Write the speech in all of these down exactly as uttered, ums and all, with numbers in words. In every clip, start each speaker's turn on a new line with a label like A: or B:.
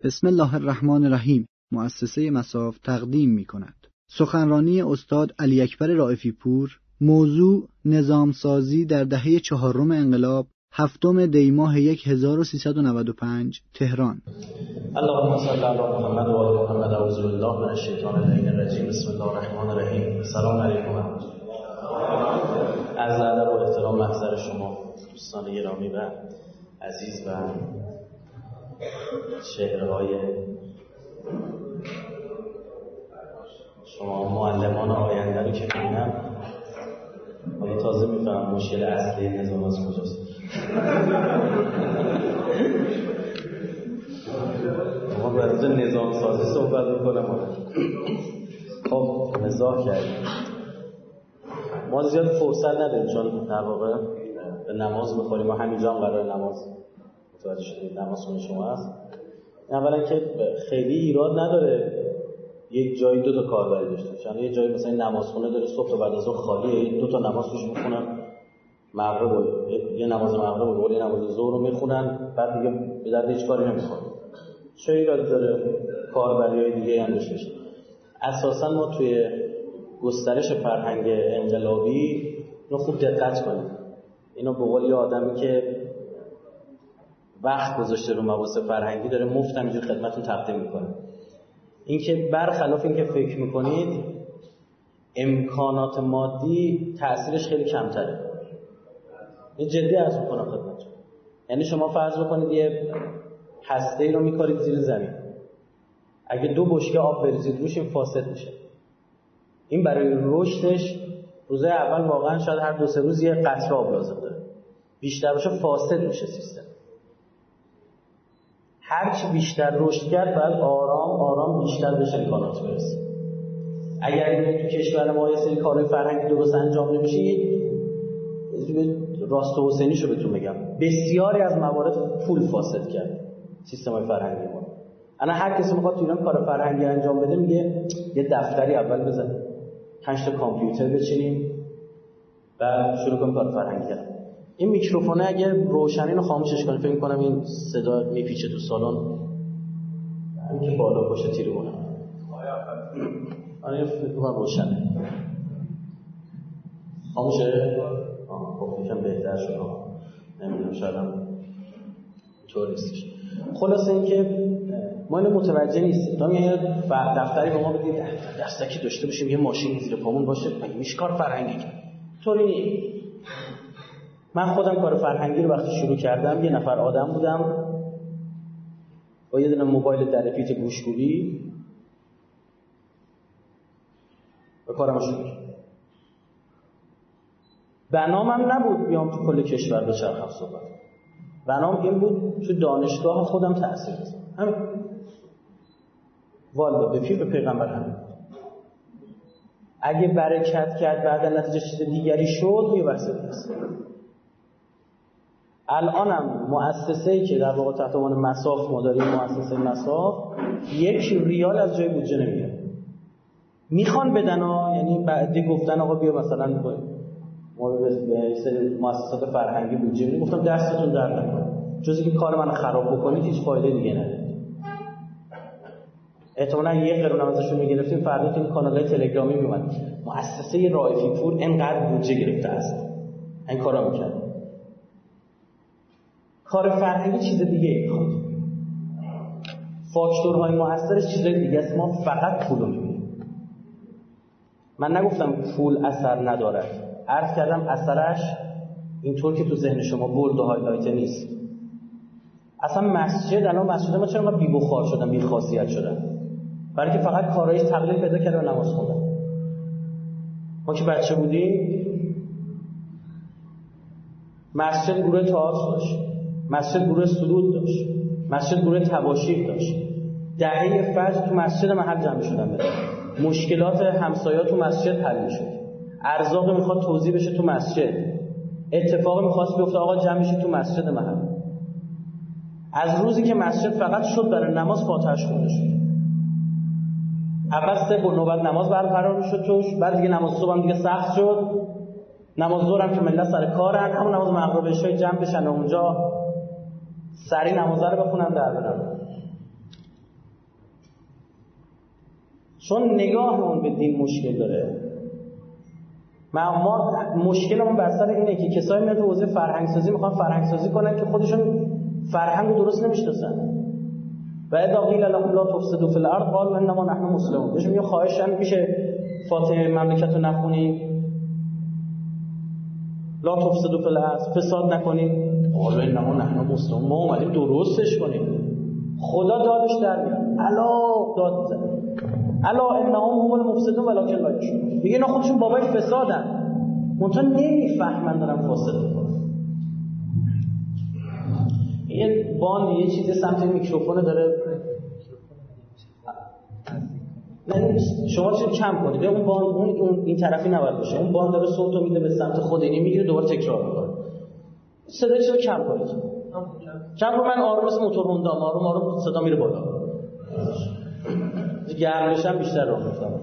A: بسم الله الرحمن الرحیم مؤسسه مصاف تقدیم می کند. سخنرانی استاد علی اکبر رائفی پور. موضوع نظامسازی در دهه چهارم انقلاب، هفتم دی ماه هزار و سیصد و نود و پنج، تهران.
B: اللهم صل علی محمد و آل محمد. اعوذ بالله من الشیطان اللعین الرجیم. بسم الله الرحمن الرحیم. سلام علیکم. از ادب و احترام محضر شما دوستان گرامی و عزیز و شعرهای شما معلمان آینده رو که می‌بینم، ولی تازه می‌فهمم مشکل اصلی نظام از کجاست. ما برای نظام سازی صحبت می‌کنم. خب مزاح کردیم. ما زیاد فرصت نداریم چون در واقع به نماز می‌خوریم و همینجا هم قرار نماز متوجه شدید نماز خونه شما هست. اولا که خیلی ایراد نداره یک جایی دو تا کاربری داشته باشه. یعنی یه جایی مثلا نمازخونه داره صبح تا بعد از ظهر خالیه، دو تا نماز توش میخونن، مغرب و یه نماز مغرب و یه نماز ظهر رو میخونن، بعد دیگه به درد هیچ کاری نمیخوره. چه ایرادی داره کاربریای دیگه هم داشته باشه؟ اساسا ما توی گسترش فرهنگ انقلابی اینو خوب دقت کنیم. اینو به قول یه آدمی که وقت گذاشته رو مباحث فرهنگی داره مفت همینجور خدمتتون تقدیم میکنه. اینکه برخلاف اینکه فکر میکنید امکانات مادی تأثیرش خیلی کمتره. این جدی عرض میکنم خدمتتون. یعنی شما فرض بکنید یه هسته‌ای رو میکارید زیر زمین، اگه دو بشکه آب بریزید روش این فاسد میشه. این برای رشدش روزهای اول واقعا شاید هر دو سه روز یه قطره آب لازم داره، بیشتر باشه فاسد میشه سیستم. هرچی بیشتر رشد کرد باید آرام آرام بیشتر بهش امکانات برسه. اگر تو کشور ما یه سری کارهای فرهنگی درست انجام نمیشه، راست و حسینیشو بهتون میگم، بسیاری از موارد پول فاسد کرد سیستم‌های فرهنگی ما. الان هر کسی میخواد تو ایران کار فرهنگی انجام بده میگه یه دفتری اول بزنیم، پنج تا کامپیوتر بچینیم، بعد شروع کنیم کار فرهنگی کردن. این میکروفونه اگه روشنی رو خاموشش کنه فکر می‌کنم این صدا میپیچه تو سالن. همین که بالا پشت تیره کنه. آره فکر کنم روشنه. خاموشه؟ آها خب یکم بهتر شد. نمیدونم شاید هم طور نیستش. خلاصه اینکه ما اینو متوجه نیستیم. تا میاد دفتری به ما بدید دستکی داشته باشیم، یه ماشین زیر پامون باشه، مگه میشه کار فرهنگی کرد؟ طوری نیست. من خودم کار فرهنگی رو وقتی شروع کردم یه نفر آدم بودم با یه دونه موبایل درپیت گوشگویی و کارم شروع کردم. بنامم نبود بیام تو کل کشور بچرخم صحبت. بنام این بود تو دانشگاه خودم تأثیر بزنم. همین. والا به پیر به پیغمبر همین. اگه برکت کرد بعد نتیجه چیز دیگری شد یه بحث دیگه است. الانم مؤسسه‌ای که در واقع تحت عنوان مصاف ما داریم، مؤسسه مصاف، یک ریال از جای بودجه نمیاره. میخوان بدن ها، یعنی بعدی گفتن آقا بیا مثلا ما به سری مؤسسات فرهنگی بودجه میدیم، گفتم دستتون درد نکنه، جز اینکه کار من خراب بکنید هیچ فایده دیگه نداره. احتمالاً یه قرون هم ازشون میگرفتیم فردا تو این کانال‌های تلگرامی میومد مؤسسه رائفی پور اینقدر بودجه گرفته است، این کارا میکنه. کار فرهنگی چیز دیگه ای میخواد. فاکتورهای مؤثرش چیز دیگه است. ما فقط پول رو میبینیم. من نگفتم پول اثر ندارد، عرض کردم اثرش اینطور که تو ذهن شما بولد و هایلایت نیست. اصلا مسجد الان مسجد ما چرا بی بخار شدن، بی خاصیت شدن؟ برای که فقط کارهای تقلیل پیدا کرده و نماز خوندن. ما که بچه بودیم مسجد گروه تئاتر داشت، مسجد گروه سرود داشت، مسجد گروه تباشیر داشت. دهه فجر تو مسجد محل جمع شدن بده. مشکلات همسایا تو مسجد حل میشد. ارزاق میخواد توزیع بشه تو مسجد. اتفاق میخواست بیفته آقا جمع بشه تو مسجد محل. از روزی که مسجد فقط شد برای نماز فاتحه‌اش خونده شد. اول سه با نوبت نماز برقرار میشد توش، بعد دیگه نماز صبح هم دیگه سخت شد. نماز ظهر هم که ملت سر کارن، همون نماز مغرب و عشای جمع بشن و اونجا سری نماز رو بخونن در برن. چون نگاهمون به دین مشکل داره. ما, ما مشکلمون بر سر اینه که کسایی میاد تو حوزه فرهنگ سازی میخوان فرهنگ سازی کنن که خودشون فرهنگ رو درست نمیشناسن. و اذا قیل لهم لا تفسدوا فی الارض قالوا انما نحن مسلمون. بهش میگه خواهشاً میشه فاتحه مملکت رو نخونید، لا تفسدوا فی الارض، فساد نکنید. قالوا انما نحن مسلمون، ما اومدیم درستش کنیم. خدا دادش در میاد، الا داد میزنه، الا انهم هم المفسدون ولکن لا یشعرون. میگه اینا خودشون بابای فسادن، منتها نمیفهمن دارن فاسد میکنن. این باند یه چیزی سمت میکروفون داره، نه شما چه کم کنید، اون باند اون اون این طرفی نباید باشه، اون باند داره صوتو میده به سمت خود اینی میگیره دوباره تکرار میکنه. صدای چیزو کم کنید، کم کنید. من آروم مثل موتور هوندا آروم آروم صدا میره بالا، گرم بشم بیشتر راه میفتم.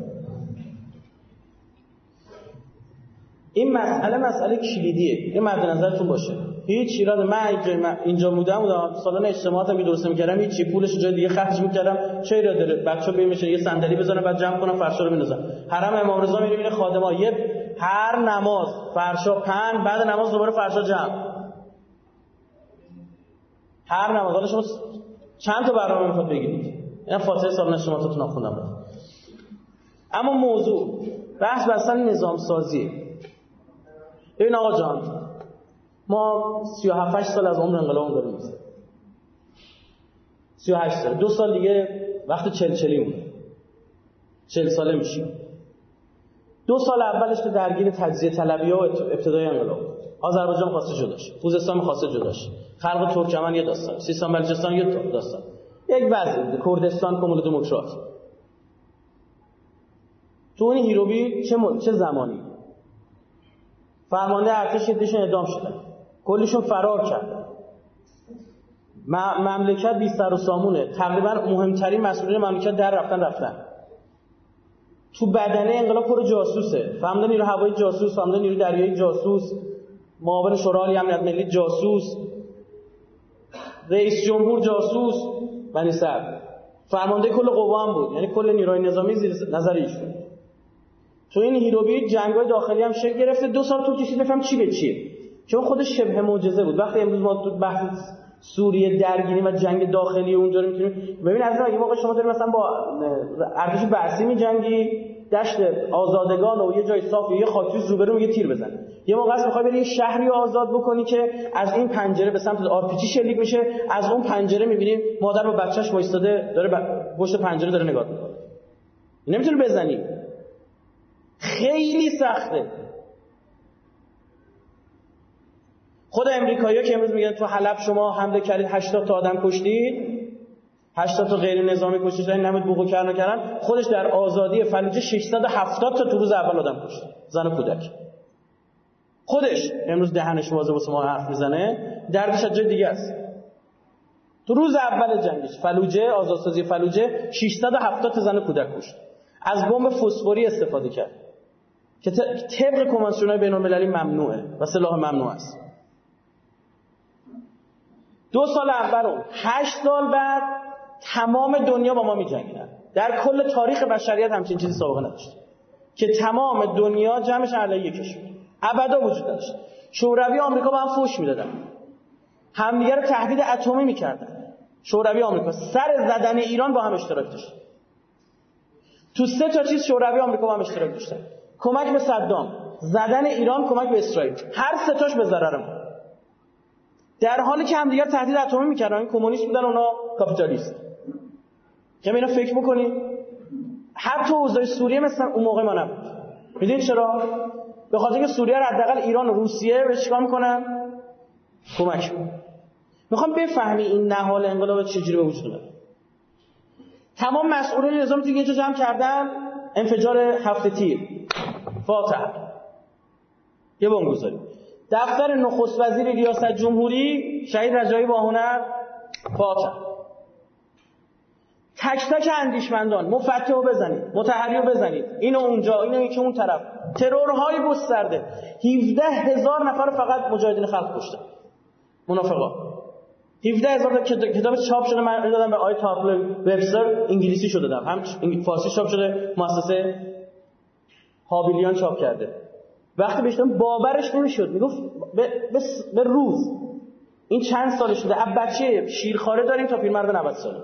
B: این مسئله مسئله کلیدیه، این مد نظرتون باشه. هیچ ایراد من اینجا بودم بودم سالن اجتماعاتم که درست می‌کردم هیچ پولش جای دیگه خرج می‌کردم، چه ایراد داره؟ بچه‌ها بیان میشه یه صندلی بزنن بعد جمع کنن فرشا رو بندازن. حرم امام رضا می‌بینه خادم‌ها یه هر نماز فرشا پهن، بعد نماز دوباره فرشا جمع. هر نماز. حالا شما چند تا برنامه می‌خواد بگیرید؟ اینا فاتحه سالن اجتماعاتتون نخوندم. اما موضوع بحث اصلا نظام سازی. ببین آقا جان، ما سی و هفت سال از عمر انقلاب داریم می‌گذریم. سی و هشت سال، دو سال دیگه وقت چل چلی مونه. چل ساله میشیم. دو سال اولش به درگیر تجزیه طلبی‌ها و ابتدای انقلاب. آذربایجان خواسته جداش، خوزستان خواسته جداش، خلق ترکمن یه داستان، سیستان بلوچستان یه داستان. یک وضع کردستان کمول دموکرات. تو این هیروبی چه م... چه زمانی فرمانده ارتش یدشون اعدام شدن، کلیشون فرار کردن، م... مملکت بی سر و سامونه، تقریبا مهمترین مسئولین مملکت در رفتن رفتن. تو بدنه انقلاب پر جاسوسه، فرمانده نیرو هوایی جاسوس، فرمانده نیرو دریایی جاسوس، معاون شورای امنیت ملی جاسوس، رئیس جمهور جاسوس، بنی صدر فرمانده کل قوا هم بود، یعنی کل نیروی نظامی زیر نظر ایشون. تو این هیروبی جنگ‌های داخلی هم شکل گرفته. دو سال طول کشید بفهم چی به چیه، چون خودش شبه معجزه بود. وقتی امروز ما تو بحث سوریه درگیری و جنگ داخلی اونجا رو می‌تونیم ببین. از اگه موقع شما دارید مثلا با ارتش بعثی می‌جنگی دشت آزادگان و یه جای صاف یه خاکریز روبرو یه تیر بزن، یه موقع است می‌خوای بری یه شهری رو آزاد بکنی که از این پنجره به سمت آرپیجی شلیک میشه، از اون پنجره می‌بینی مادر با بچه‌ش وایساده داره پشت پنجره داره نگاه می‌کنه، نمی‌تونی بزنی. خیلی سخته. خود امریکایی‌ها که امروز میگن تو حلب شما حمله کردید هشتاد تا آدم کشتید، هشتاد تا غیر نظامی کشتید، این نمید بوقو کردن کردن، خودش در آزادی فلوجه ششصد و هفتاد تا تو روز اول آدم کشت، زن و کودک. خودش امروز دهنش وازه واسه ما حرف میزنه، دردش از جای دیگه است. تو روز اول جنگش فلوجه، آزادسازی فلوجه، ششصد و هفتاد تا زن و کودک کشت. از بمب فسفوری استفاده کرد که طبق کنوانسیون‌های بین‌المللی ممنوعه و سلاح ممنوع است. دو سال اول و هشت سال بعد تمام دنیا با ما می‌جنگیدن. در کل تاریخ بشریت همچین چیزی سابقه نداشت که تمام دنیا جمعش علیه کشور ابدا وجود نداشت. شوروی آمریکا با هم فوش میدادن، همدیگه رو تهدید اتمی می‌کردن. شوروی آمریکا سر زدن ایران با هم اشتراک داشت. تو سه تا چیز شوروی آمریکا با هم اشتراک داشتن: کمک به صدام، زدن ایران، کمک به اسرائیل. هر سه تاش به ضرر ما. در حالی که همدیگر تهدید اتمی می‌کردن. این کمونیست بودن، اونا کاپیتالیست. که اینا فکر بکنید حتی اوضاع سوریه مثلا اون موقع ما نبود. میدونید چرا؟ به خاطر اینکه سوریه رو حداقل ایران و روسیه به چیکار می‌کنن؟ کمک می‌کنن. می‌خوام بفهمی این نهال انقلاب چجوری به وجود اومد. تمام مسئولین نظام تو یه جا جمع کردن، انفجار هفت تیر، فاتح، یه بمبگذاری. دفتر نخست وزیر ریاست جمهوری شهید رجایی با هنر، فاتح. تک تک اندیشمندان، مفتحو بزنید، مطهریو بزنید، اینو اونجا، اینو این که اون طرف، ترورهای گسترده. هفده هزار نفر فقط مجاهدین خلق کشتن، منافقا. هفده هزار تا کتاب چاپ شده. من دادم به آقای تاپل وبستر، انگلیسی شده دادم، هم فارسی چاپ شده، مؤسسه هابیلیان چاپ کرده. وقتی بهشتم باورش نمیشد، میگفت به, به, به روز این چند سال شده اب بچه شیرخواره داریم تا پیرمرد نود ساله.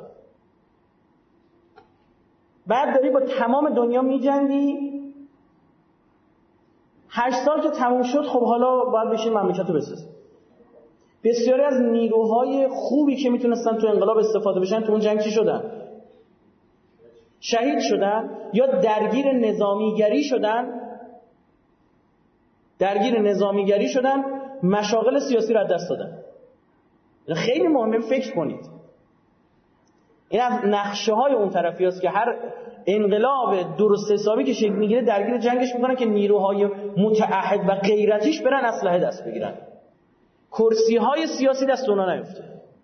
B: بعد داری با تمام دنیا میجنگی. هشت سال که تموم شد، خب حالا باید بشین مملکت رو بسازی. بسیاری از نیروهای خوبی که میتونستن تو انقلاب استفاده بشن تو اون جنگ چی شدن؟ شهید شدن یا درگیر نظامیگری شدن. درگیر نظامیگری شدن، مشاغل سیاسی رو از دست دادن. خیلی مهمه فکر کنید. این از نقشه های اون طرفی است که هر انقلاب درست حسابی که شکل میگیره درگیر جنگش میکنن که نیروهای متعهد و غیرتیش برن اسلحه دست بگیرن، کرسی های سیاسی دست اونا نیفته.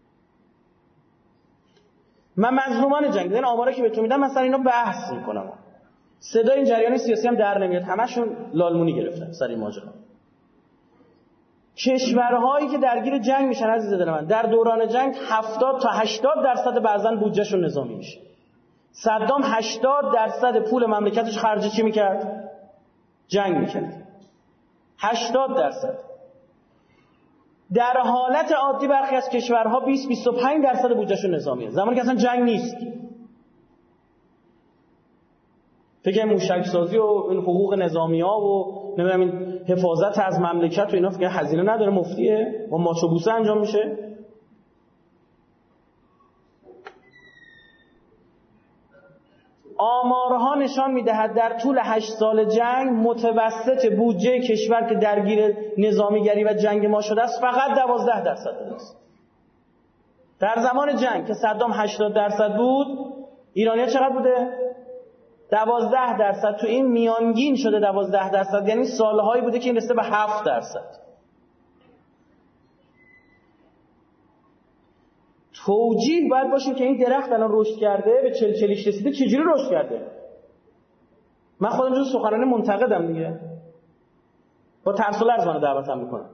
B: من مظلومان جنگ این آمارا که بهتون میدم مثلا اینا بحث میکنم، صدای این جریان سیاسی هم در نمیاد، همشون لالمونی گرفتن سر این ماجرا. کشورهایی که درگیر جنگ میشن عزیز دل من، در دوران جنگ هفتاد تا هشتاد درصد بعضن بودجهشون نظامی میشه. صدام هشتاد درصد پول مملکتش خرج چی میکرد؟ جنگ میکرد. هشتاد درصد. در حالت عادی برخی از کشورها بیست بیست و پنج درصد بودجهشون نظامیه، زمانی که اصلا جنگ نیست. فکر موشک سازی و این حقوق نظامی ها و نمیدونم این حفاظت از مملکت و اینا فکر هزینه نداره، مفتیه و ماچ و بوسه انجام میشه. آمارها نشان میدهد در طول هشت سال جنگ متوسط بودجه کشور که درگیر نظامیگری و جنگ ما شده است فقط دوازده درصد است. در زمان جنگ که صدام هشتاد درصد بود، ایرانی‌ها چقدر بوده؟ دوازده درصد. تو این میانگین شده دوازده درصد، یعنی سالهایی بوده که این رسیده به هفت درصد. توجیه باید باشه که این درخت الان رشد کرده، به چل چلیش رسیده، چجوری رشد کرده؟ من خودم جز سخنرانی منتقدم دیگه، با ترس و لرز منو دعوتم میکنم،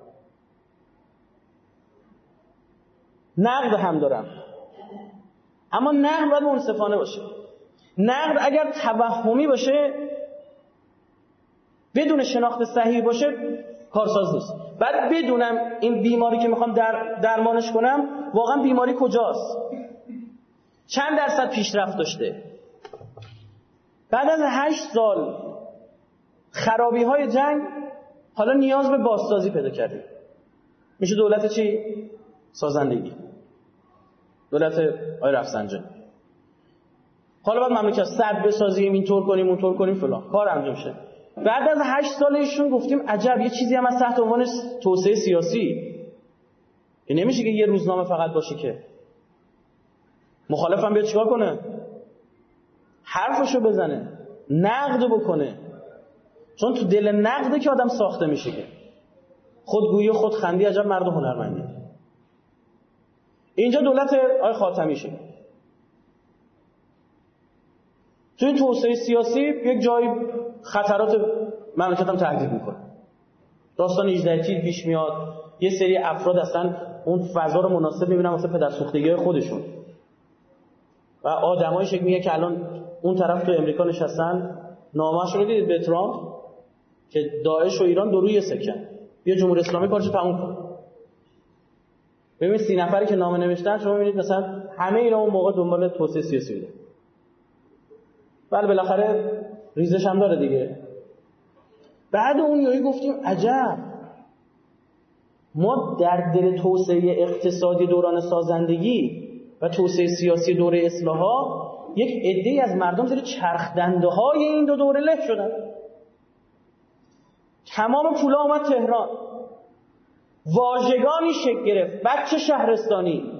B: نقد هم دارم، اما نقد باید منصفانه باشه. نقد اگر توهمی باشه، بدون شناخت صحیح باشه، کارساز نیست. بعد بدونم این بیماری که میخوام در درمانش کنم واقعا بیماری کجاست، چند درصد پیشرفت داشته. بعد از هشت سال خرابی های جنگ حالا نیاز به بازسازی پیدا کردیم. میشه دولت چی؟ سازندگی، دولت آقای رفسنجانی. حالا باید مملکت سد بسازیم، اینطور کنیم اونطور کنیم فلان، کار انجام شه. بعد از هشت سال ایشون گفتیم عجب یه چیزی هم از تحت عنوان توسعه سیاسی، که نمیشه که یه روزنامه فقط باشه که مخالفم بیاد چیکار کنه؟ حرفشو بزنه، نقد بکنه. چون تو دل نقده که آدم ساخته میشه. که خودگویی و خودخندی عجب مرد هنرمندی. اینجا دولت آقای خاتمی شد. تو این توسعه سیاسی یک جایی خطرات مملکت هم تهدید میکنه. داستان هجده تیر پیش میاد، یه سری افراد اصلا اون فضا رو مناسب میبینن واسه پدرسوختگی خودشون و آدمایی شکل میگه که الان اون طرف تو امریکا نشستن، نامه‌اش رو دیدید به ترامپ که داعش و ایران دو روی سکن، بیا جمهوری اسلامی کارش تموم کن. ببینید سی نفری که نامه نوشتن، شما میبینید مثلا همه اینا اون موقع دنبال توسعه سیاسی بودن. ولی بالاخره ریزش هم داره دیگه. بعد اون یهو گفتیم عجب، ما در دل توسعه اقتصادی دوران سازندگی و توسعه سیاسی دوره اصلاحات یک عده‌ای از مردم زیر چرخ دنده‌های این دو دوره له شدن. تمام پولا اومد تهران، واژگانی شکل گرفت، بچه شهرستانی.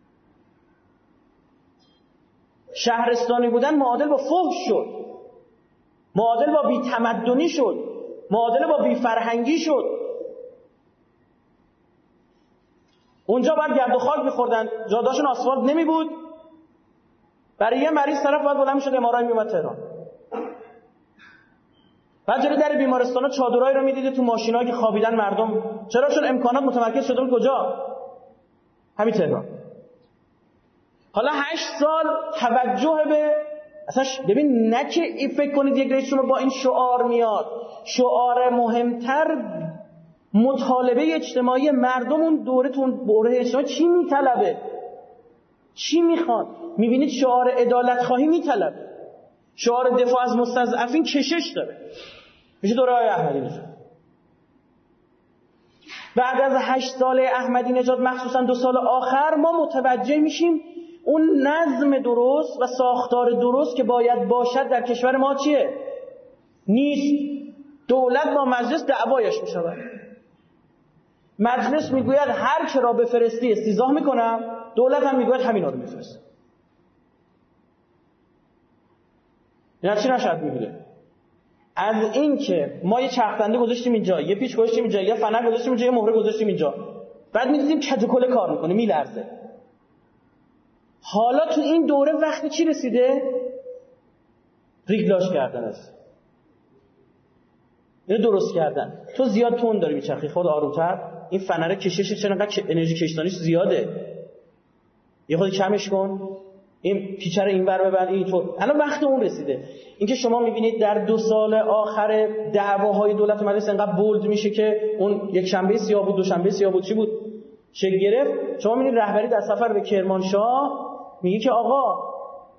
B: شهرستانی بودن معادل با فحش شد، معادل با بی‌تمدنی شد، معادل با بی‌فرهنگی شد. اونجا باید گرد و خاک می‌خوردن، جاده‌هاشون آسفالت نمی بود. برای یه مریض طرف باید بلند می‌شد ام آر آی میومد تهران. بعد جلوی در بیمارستانا چادرایی رو می‌دیدید تو ماشینایی که خوابیدن مردم. چرا؟ چون امکانات متمرکز شده بود کجا؟ همین تهران. حالا هشت سال توجه به اصلا ببین، نه که فکر کنید یک رئیس جمهور با این شعار میاد. شعار مهمتر مطالبه اجتماعی مردم اون دوره تون دوره اجتماعی چی میطلبه، چی میخواد. میبینید شعار عدالت خواهی میطلبه، شعار دفاع از مستضعفین کشش داره. میشه دوره های احمدی نژاد. بعد از هشت سال احمدی نژاد مخصوصا دو سال آخر ما متوجه میشیم اون نظم درست و ساختار درست که باید باشد در کشور ما چیه؟ نیست. دولت با مجلس دعوایش میشود. مجلس میگوید هر که را بفرستی استیضاح میکنم، دولت هم میگوید همینا رو میفرست. اینا چی نشد میگیره؟ از این که ما یه چرخدنده گذاشتیم اینجا، یه پیچ گذاشتیم اینجا، یه فنر گذاشتیم اینجا، یه مهره گذاشتیم اینجا، بعد می‌دیدیم کج و کله کار میکنه، میلرزه. حالا تو این دوره وقتی چی رسیده؟ ریگلاژ کردن است. اینو درست کردن. تو زیاد تون داری میچرخی، خود آرومتر. این فنره کشش چرا انقدر انرژی کشتانیش زیاده؟ یه خود کمش کن. این پیچه رو اینور ببند اینطور. الان وقت اون رسیده. اینکه شما میبینید در دو سال آخر دعواهای دولت و مجلس انقدر بولد میشه که اون یک شنبه سیاه بود، دو شنبه سیاه بود، چی بود؟ شکل گرفت. شما میبینید رهبری در سفر به کرمانشاه میگه که آقا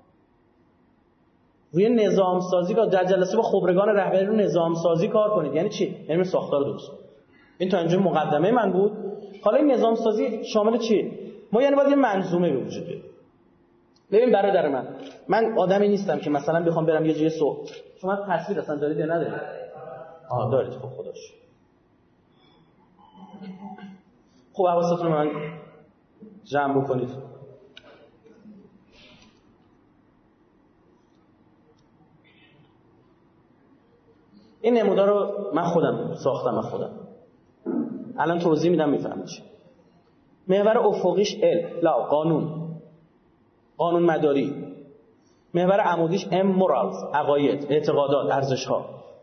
B: روی نظام سازی که در جلسه با خبرگان رهبری رو نظام سازی کار کنید. یعنی چی؟ یعنی ساختار درست. این تا اینجا مقدمه من بود. حالا این نظام سازی شامل چی؟ ما یعنی باید یه منظومه به وجود بیاره. ببین برادر من، من آدمی نیستم که مثلا بخوام برم یه جای سو. شما تصویر اصلا دارید یا ندارید؟ آها دارید. خب خداش. خب حواستون من جمع بکنید. این نمودار رو من خودم ساختم، من خودم. الان توضیح میدم میفهمید چی. محور افقیش ال، لا قانون. قانون مداری. محور عمودیش ام مورالز، عقاید، اعتقادات، ارزش‌ها.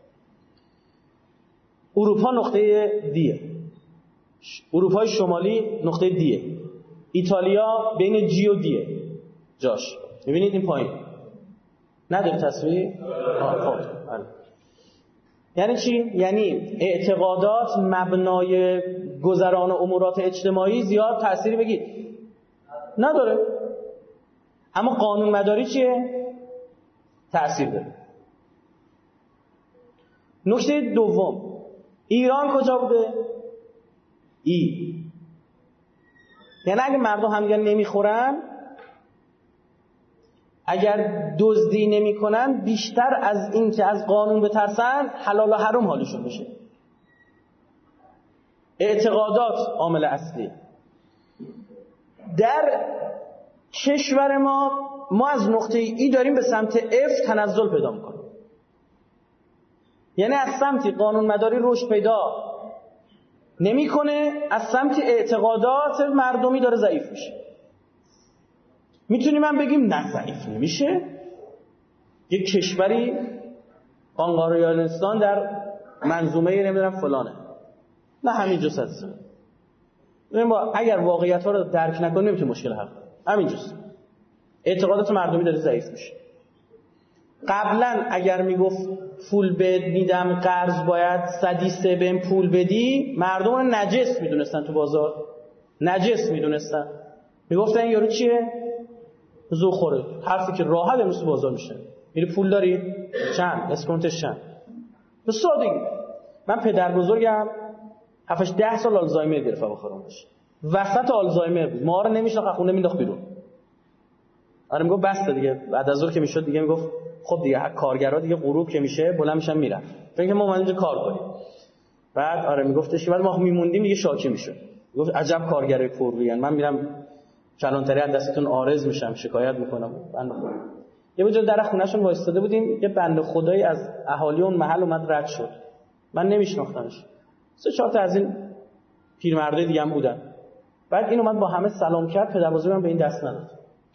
B: اروپا نقطه دیه. اروپای شمالی نقطه دیه. ایتالیا بین جی و دیه. جاش. می‌بینید این پایین. نداری تصویر؟ آه خب. یعنی چی؟ یعنی اعتقادات مبنای گذران امورات اجتماعی زیاد تأثیری بگید نداره. اما قانون مداری چیه؟ تأثیر داره. نکته دوم، ایران کجا بوده؟ ای. یعنی اگه مردم همدیگر نمیخورن، اگر دزدی نمیکنن، بیشتر از این که از قانون بترسن حلال و حرام حالشون میشه. اعتقادات عامل اصلی. در کشور ما ما از نقطه ای داریم به سمت اف تنزل پیدا میکنیم. یعنی از سمتی قانون مداری رشد پیدا نمیکنه، از سمت اعتقادات مردمی داره ضعیف میشه. میتونیم من بگیم نه ضعیف نمیشه. یک کشوری قانقاریانستان در منظومه نمیدونم فلانه، نه همینجاست هست. ما اگر واقعیت ها رو درک نکنیم نمیتونیم مشکل حل کنیم. همینجاست. اعتقادات مردمی داره ضعیف میشه. قبلا اگر میگفت پول بد میدم قرض باید صدی سه بهم پول بدی، مردم رو نجس میدونستن، تو بازار نجس میدونستن. میگفتن این یارو چیه؟ زو خوره. حرفی که راحت امروز تو بازار میشه. میری پول داری؟ چند؟ اسکونتش چند؟ به سادگی. من پدر بزرگم هفتش ده سال آلزایمر گرفت بخورمش. وسط آلزایمر بود. ما رو نمیشناخت، خونه مینداخت بیرون. آره میگفت بس دیگه. بعد از ظهر که میشد دیگه میگفت خب دیگه کارگرا دیگه غروب که میشه بلند میشن میرن. فکر کنم ما اومدیم اینجا کار کنیم. بعد آره میگفتش که بعد ما میموندیم دیگه شاکی میشد. میگفت عجب کارگرای پروین. من میرم کلانتری از دستتون عارض میشم، شکایت میکنم. بنده خدا. یه بجا در خونهشون وایساده بودیم، یه بنده خدایی از اهالی اون محل اومد رد شد. من نمیشناختمش. سه چهار تا از این پیرمردای دیگه هم بودن. بعد این اومد با همه سلام کرد، پدربزرگم به این دست نداد.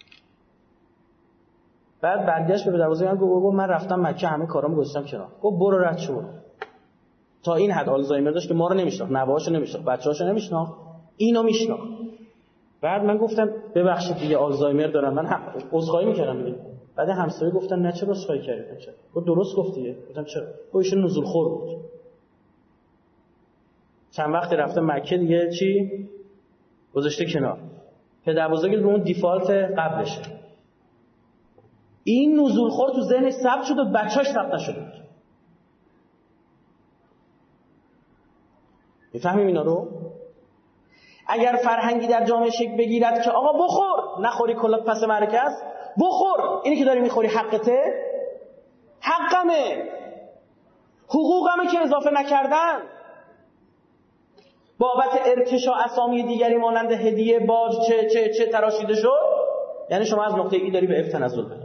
B: بعد برگشت به پدربزرگم گفت من رفتم مکه همه کارامو گذاشتم کنار. گفت برو رد شو. تا این حد آلزایمر داشت که ما رو نمیشناخت، نوه‌هاشو نمیشناخت، بچه‌هاشو نمیشناخت، اینو میشناخت. بعد من گفتم ببخشید دیگه آلزایمر دارم، من هم عذرخواهی میکردم دیگه. بعد همسایه گفتن نه چرا عذرخواهی کردی؟ چرا؟ گفت درست گفتی. گفتم چرا؟ گفت ایشون نزول خور بود. چند وقت رفته مکه دیگه چی گذاشته کنار. پدربزرگ رو اون دیفالت قبلشه. این نزول خور تو ذهنش ثبت شد و بچه‌اش ثبت نشده بود. میفهمیم اینا رو؟ اگر فرهنگی در جامعه شکل بگیرد که آقا بخور، نخوری کلات پس معرکه است، بخور، اینی که داری میخوری حقته، حقمه، حقوقمه که اضافه نکردن، بابت ارتشاء اسامی دیگری مانند هدیه، باج، چه چه چه تراشیده شد، یعنی شما از نقطه ای داری به اف تنزل بدی.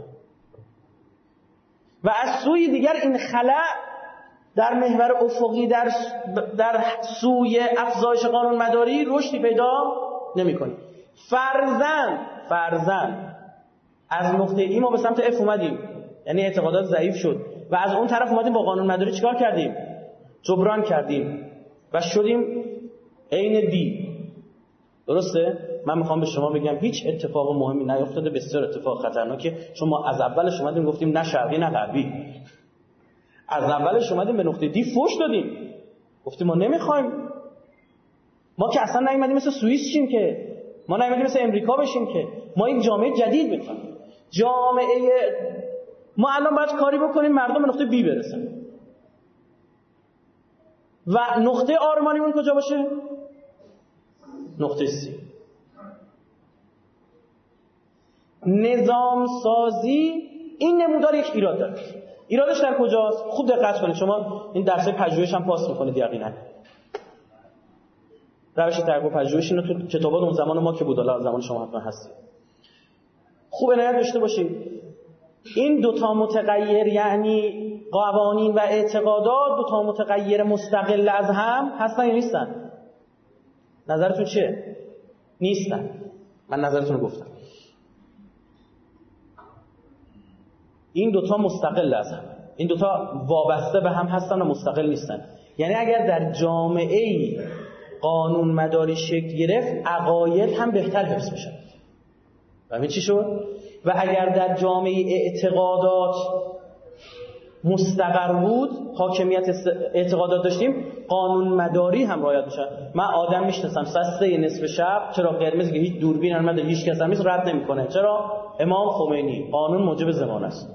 B: و از سوی دیگر این خلأ در محور افقی در در سوی افزایش قانون مداری رشدی پیدا نمی‌کنه. فرضاً فرضاً از نقطه ای ما به سمت اف اومدیم، یعنی اعتقادات ضعیف شد و از اون طرف اومدیم با قانون مداری چیکار کردیم؟ جبران کردیم و شدیم عین دی. درسته؟ من میخوام به شما بگم هیچ اتفاق مهمی نیفتاده، بسیار اتفاق خطرناکه، چون ما از اولش اومدیم گفتیم نه شرقی نه غربی. از اولش اومدیم به نقطه دی فوش دادیم، گفتیم ما نمیخوایم. ما که اصلا نیومدیم مثل سوئیس شیم، که ما نیومدیم مثل امریکا بشیم، که ما یک جامعه جدید میخوایم. جامعه ما الان باید کاری بکنیم مردم به نقطه بی برسن و نقطه آرمانیمون کجا باشه؟ نقطه سی. نظام سازی این نمودار یک ایراد داره. ایرادش در کجاست؟ خوب دقت کنید. شما این درس پژوهش هم پاس میکنید یقینا. روش تحقیق و پژوهش اینو تو کتابات اون زمان ما که بود، الان زمان شما حتما هست. خوب عنایت داشته باشید. این دوتا متغیر، یعنی قوانین و اعتقادات، دوتا متغیر مستقل از هم هستن یا نیستن؟ نظرتون چیه؟ نیستن. من نظرتون رو گفتم. این دوتا مستقل از هم، این دوتا وابسته به هم هستن و مستقل نیستن. یعنی اگر در جامعه‌ای قانون مداری شکل گرفت، عقاید هم بهتر حفظ میشن. ببین چی شد؟ و اگر در جامعه اعتقادات مستقر بود، حاکمیت اعتقادات داشتیم، قانون مداری هم رعایت میشه. من آدم میشناسم ساعت سه نصف شب چرا قرمز که هیچ دوربین هم نداره، هیچ کس هم نیست، رد نمیکنه. چرا؟ امام خمینی، قانون موجب زمان است.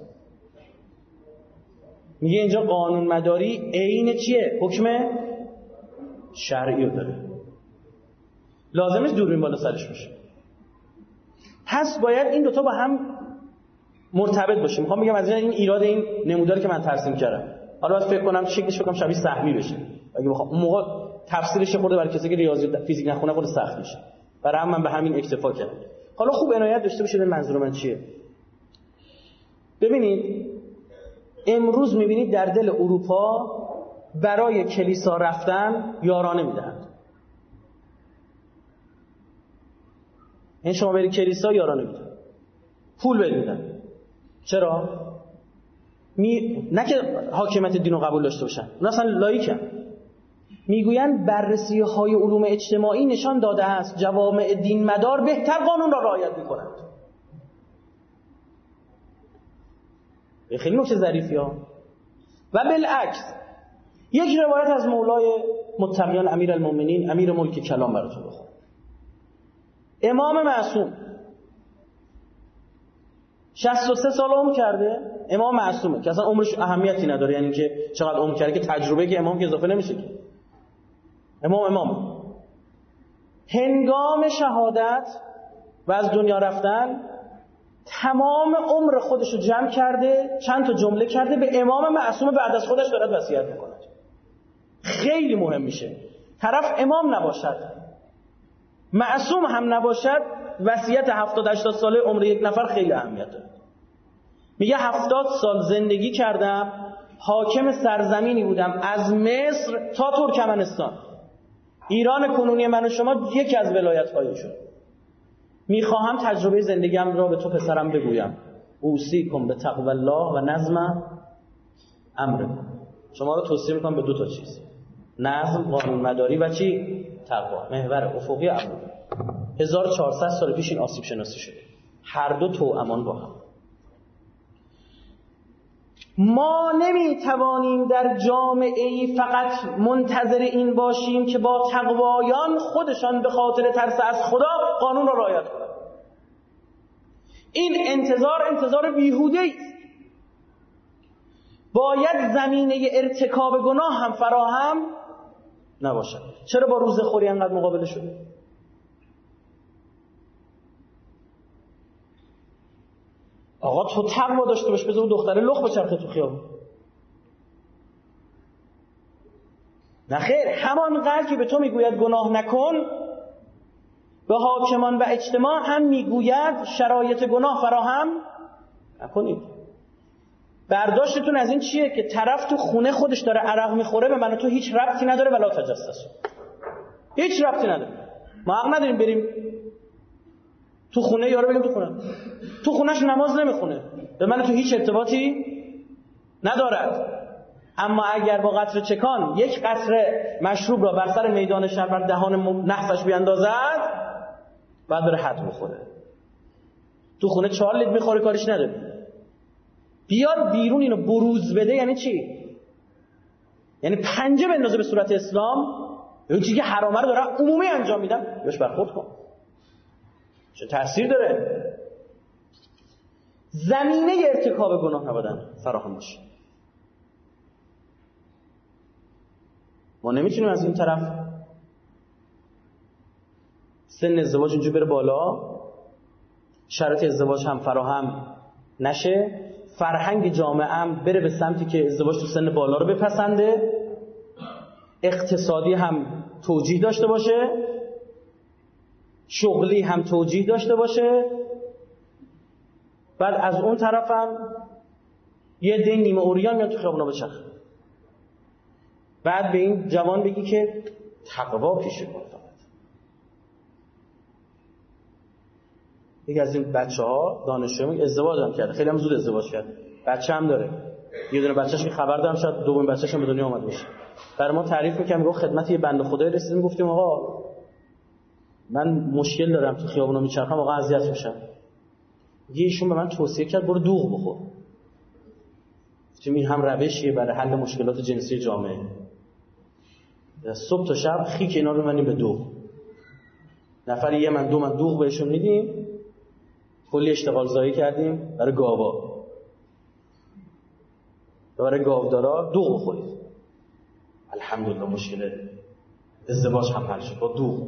B: میگه اینجا قانون مداری عین چیه؟ حکم شرعی رو داره، لازم نیست دوربین بالا سرش باشه. پس باید این دوتا با هم مرتبط باشه. میخوام بگم از این ایراد این نموداری که من ترسیم کردم، حالا باید فکر کنم شکلش بکنم شبیه سهمی بشه. اگه بخوام اون موقع تفسیرش خورده برای کسی که ریاضی فیزیک نخونه خود سخت میشه. برای هم من به همین اکتفا کردم. حالا خوب عنایت داشته باشید منظور من چیه. ببینید امروز میبینید در دل اروپا برای کلیسا رفتن یارانه میدهند. این شما برید کلیسا یارانه میدن، پول بهت میدن. چرا؟ می... نه که حاکمیت دین رو قبول داشته باشن، اون اصلا لایکن. میگویند بررسی های علوم اجتماعی نشان داده است جوامع دین مدار بهتر قانون را رعایت میکنند. خیلی نکته ظریفی ها. و بالعکس یک روایت از مولای متقیان امیر المؤمنین امیر ملک کلام براتون بخونم. امام معصوم شصت و سه سال عمر کرده. امام معصومه که اصلا عمرش اهمیتی نداره، یعنی که چقدر عمر کرده که تجربه که امام که اضافه نمیشه که. امام امام هنگام شهادت و از دنیا رفتن تمام عمر خودش رو جمع کرده، چند تا جمله کرده به امام معصوم بعد از خودش دارد وصیت میکنه. خیلی مهم میشه طرف امام نباشد، معصوم هم نباشد، وصیت هفتاد هشتاد ساله عمر یک نفر خیلی اهمیت داره. میگه هفتاد سال زندگی کردم، حاکم سرزمینی بودم از مصر تا ترکمنستان. ایران کنونی من و شما یکی از ولایت‌های شد. میخواهم تجربه زندگیم را به تو پسرم بگویم. اوصیکم به تقوی الله و نظم امرکم. شما رو توصیه میکنم به دو تا چیز: نظم، قانون مداری و چی؟ تقوا، محور افقی امر. هزار و چهارصد سال پیش این آسیب شناسی شده، هر دو توامان با هم. ما نمیتوانیم در جامعه‌ای فقط منتظر این باشیم که با تقوایان خودشان به خاطر ترس از خدا قانون را رعایت کنند. این انتظار انتظار بیهوده است. باید زمینه ارتکاب گناه هم فراهم نباشد. چرا با روزخوری انقدر مقابله شده؟ آقا تو تقوا داشته باش، بذار دختره لخ بچرخه تو خیابون. نه خیر، همانقدر که به تو میگوید گناه نکن، به حاکمان و اجتماع هم میگوید شرایط گناه فراهم نکنید. برداشتتون از این چیه که طرف تو خونه خودش داره عرق میخوره، به من و تو هیچ ربطی نداره، ولا تجسس، هیچ ربطی نداره. ما حق نداریم بریم تو خونه یارو بگیم تو خونه تو خونهش نماز نمیخونه، به من تو هیچ ارتباطی ندارد. اما اگر با قطره چکان یک قطره مشروب را بر سر میدان شهر بر دهان نحسش بیاندازد، بعد داره حد بخوره. تو خونه چهار لیتر میخوره، کارش نداره. بیاد بیرون اینو بروز بده. یعنی چی؟ یعنی پنجه بندازه به صورت اسلام، اون چیزی که حرامه رو داره عمومی انجام میدم، بهش برخورد کن. چه تأثیر داره؟ زمینه ارتکاب گناه نبودن فراهم باشه. ما نمیتونیم از این طرف سن ازدواج اینجا بره بالا، شرط ازدواج هم فراهم نشه، فرهنگ جامعه هم بره به سمتی که ازدواج تو سن بالا رو بپسنده، اقتصادی هم توجیه داشته باشه، شغلی هم توجیه داشته باشه، بعد از اون طرف هم یه دین نیمه اوریان میاد تو خیابونا بچرخه. بعد به این جوان بگی که تقوا پیشه کن. فقط یکی از این بچه ها دانشجوی ازدواج هم کرده، خیلی هم زود ازدواج کرد، بچه هم داره، یه دونه بچه‌ش که خبر دارم شاید دومین بچه‌ش هم به دنیا اومد باشه. برای ما تعریف می‌کنم، میگه خدمت یه بنده خدایی رسیدیم، گفتیم آقا من مشکل دارم تو خیابونا میچرخم، واقعا اذیت میشم. یه ایشون به من توصیه کرد برو دوغ بخور. گفتیم این هم روشیه برای حل مشکلات جنسی جامعه. صبح تا شب خیک اینا رو منیم به دوغ. نفر یه من دو من دوغ بهشون میدیم، کلی اشتغال زایی کردیم برای گاوا. برای گاودارا دوغ بخورید. الحمدلله مشکل ازدواج هم حل شد با دوغ.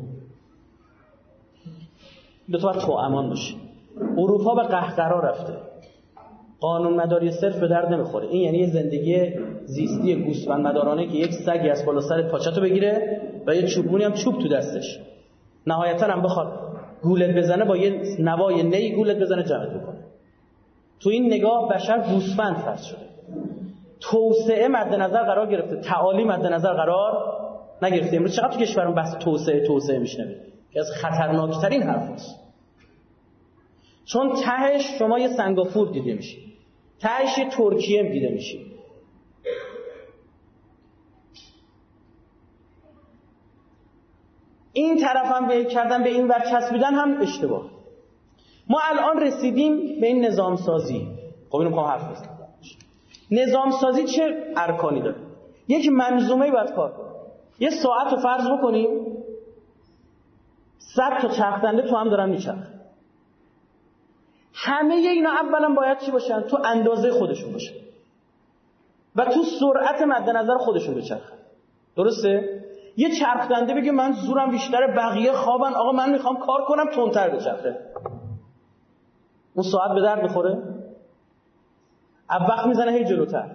B: دو تا تو امان باشه. اروپا به قهقرا رفته. قانون مداری صرف به درد نمیخوره. این یعنی یه زندگی زیستی گوسفند مدارانه که یک سگی از بالا سر پاچتو بگیره و یه چوبونی هم چوب تو دستش، نهایتا هم بخواد گولت بزنه با یه نوای نی گولت بزنه جمعت بکنه. تو این نگاه بشر گوسفند فرض شده. توسعه مد نظر قرار گرفته، تعالی مد نظر قرار نگرفته. امروز چقدر تو کشورمون بحث توسعه توسعه میشنوید که از خطرناکترین حرفاست. چون تهش شما یه سنگافور دیده میشی، تهش یه ترکیه دیده میشی. این طرف هم به کردن به این ور چسبیدن هم اشتباه. ما الان رسیدیم به این نظام سازی. خب اینو میخوام حرف بزنم. نظام سازی چه ارکانی داره؟ یک منظومه باید کار کنه. یه ساعت رو فرض بکنیم صد تا چرخنده تو هم دارن میچرخن. همه اینا اولا باید چی باشن؟ تو اندازه خودشون باشن و تو سرعت مد نظر خودشون بچرخن. درسته؟ یه چرخنده بگه من زورم بیشتره، بقیه خوابن، آقا من میخوام کار کنم تندتر بچرخه. اون ساعت به درد میخوره؟ وقت میزنه هی جلوتر.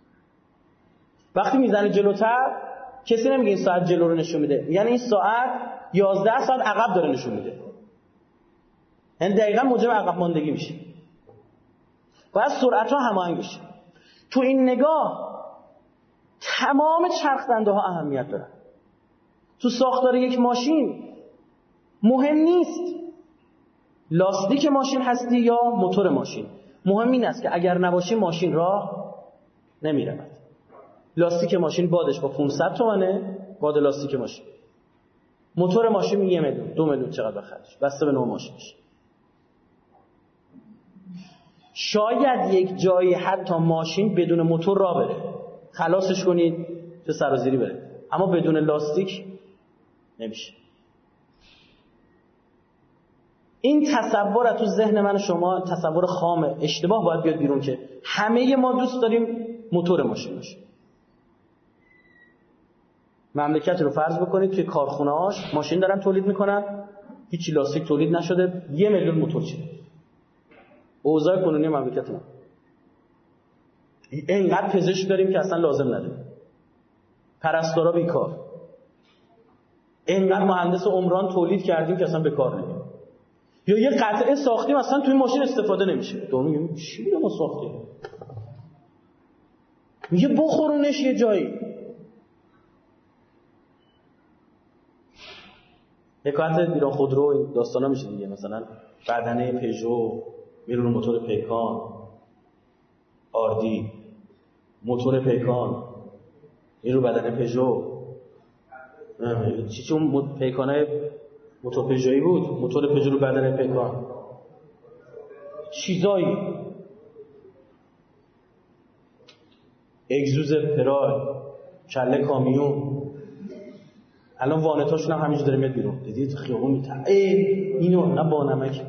B: وقتی میزنه جلوتر کسی نمیگه این ساعت جلو رو نشون میده، یعنی این ساعت یازده ساعت عقب داره نشون میده. یعنی دقیقا موجب عقب ماندگی میشه. باید سرعت ها هماهنگ بشه. تو این نگاه تمام چرخدنده ها اهمیت دارن. تو ساختار یک ماشین مهم نیست لاستیک ماشین هستی یا موتور ماشین، مهم این است که اگر نباشه ماشین راه نمیرود. لاستیک ماشین بادش با پانصد تومنه، باد لاستیک ماشین. موتور ماشین یه میلیون دو میلیون چقدر بخرش بسته به نوع ماشینش. شاید یک جایی حتی ماشین بدون موتور راه بره، خلاصش کنید چه سرازیری بره، اما بدون لاستیک نمیشه. این تصور تو ذهن من و شما تصور خام اشتباه باید بیاد بیرون که همه ما دوست داریم موتور ماشین باشه. مملکت رو فرض بکنید که کارخونه‌هاش ماشین دارن تولید میکنن، هیچ لاستیک تولید نشده، یه میلیون موتور چیه. اوضاع کنونی مملکت ما اینقدر پزشک داریم که اصلا لازم نداریم، پرستارا بیکار، اینقدر مهندس عمران تولید کردیم که اصلا به کار نمیاد، یا یه قطعه ساختیم اصلا توی ماشین استفاده نمیشه. تو میگیم چی بوده ما ساختیم؟ میگه بخورونش یه جایی. حکایت ایران خودرو این داستانا میشه دیگه، مثلا بدنه پژو میره رو موتور پیکان، آردی موتور پیکان میره رو بدنه پژو، چی چون پیکانه موتور پژویی بود، موتور پژو رو بدنه پیکان، چیزایی اگزوز پرای، کله کامیون. الان وانتاشون هم همینجا داره میاد بیرون، دیدید خیابون میتره اینو نه با نمک.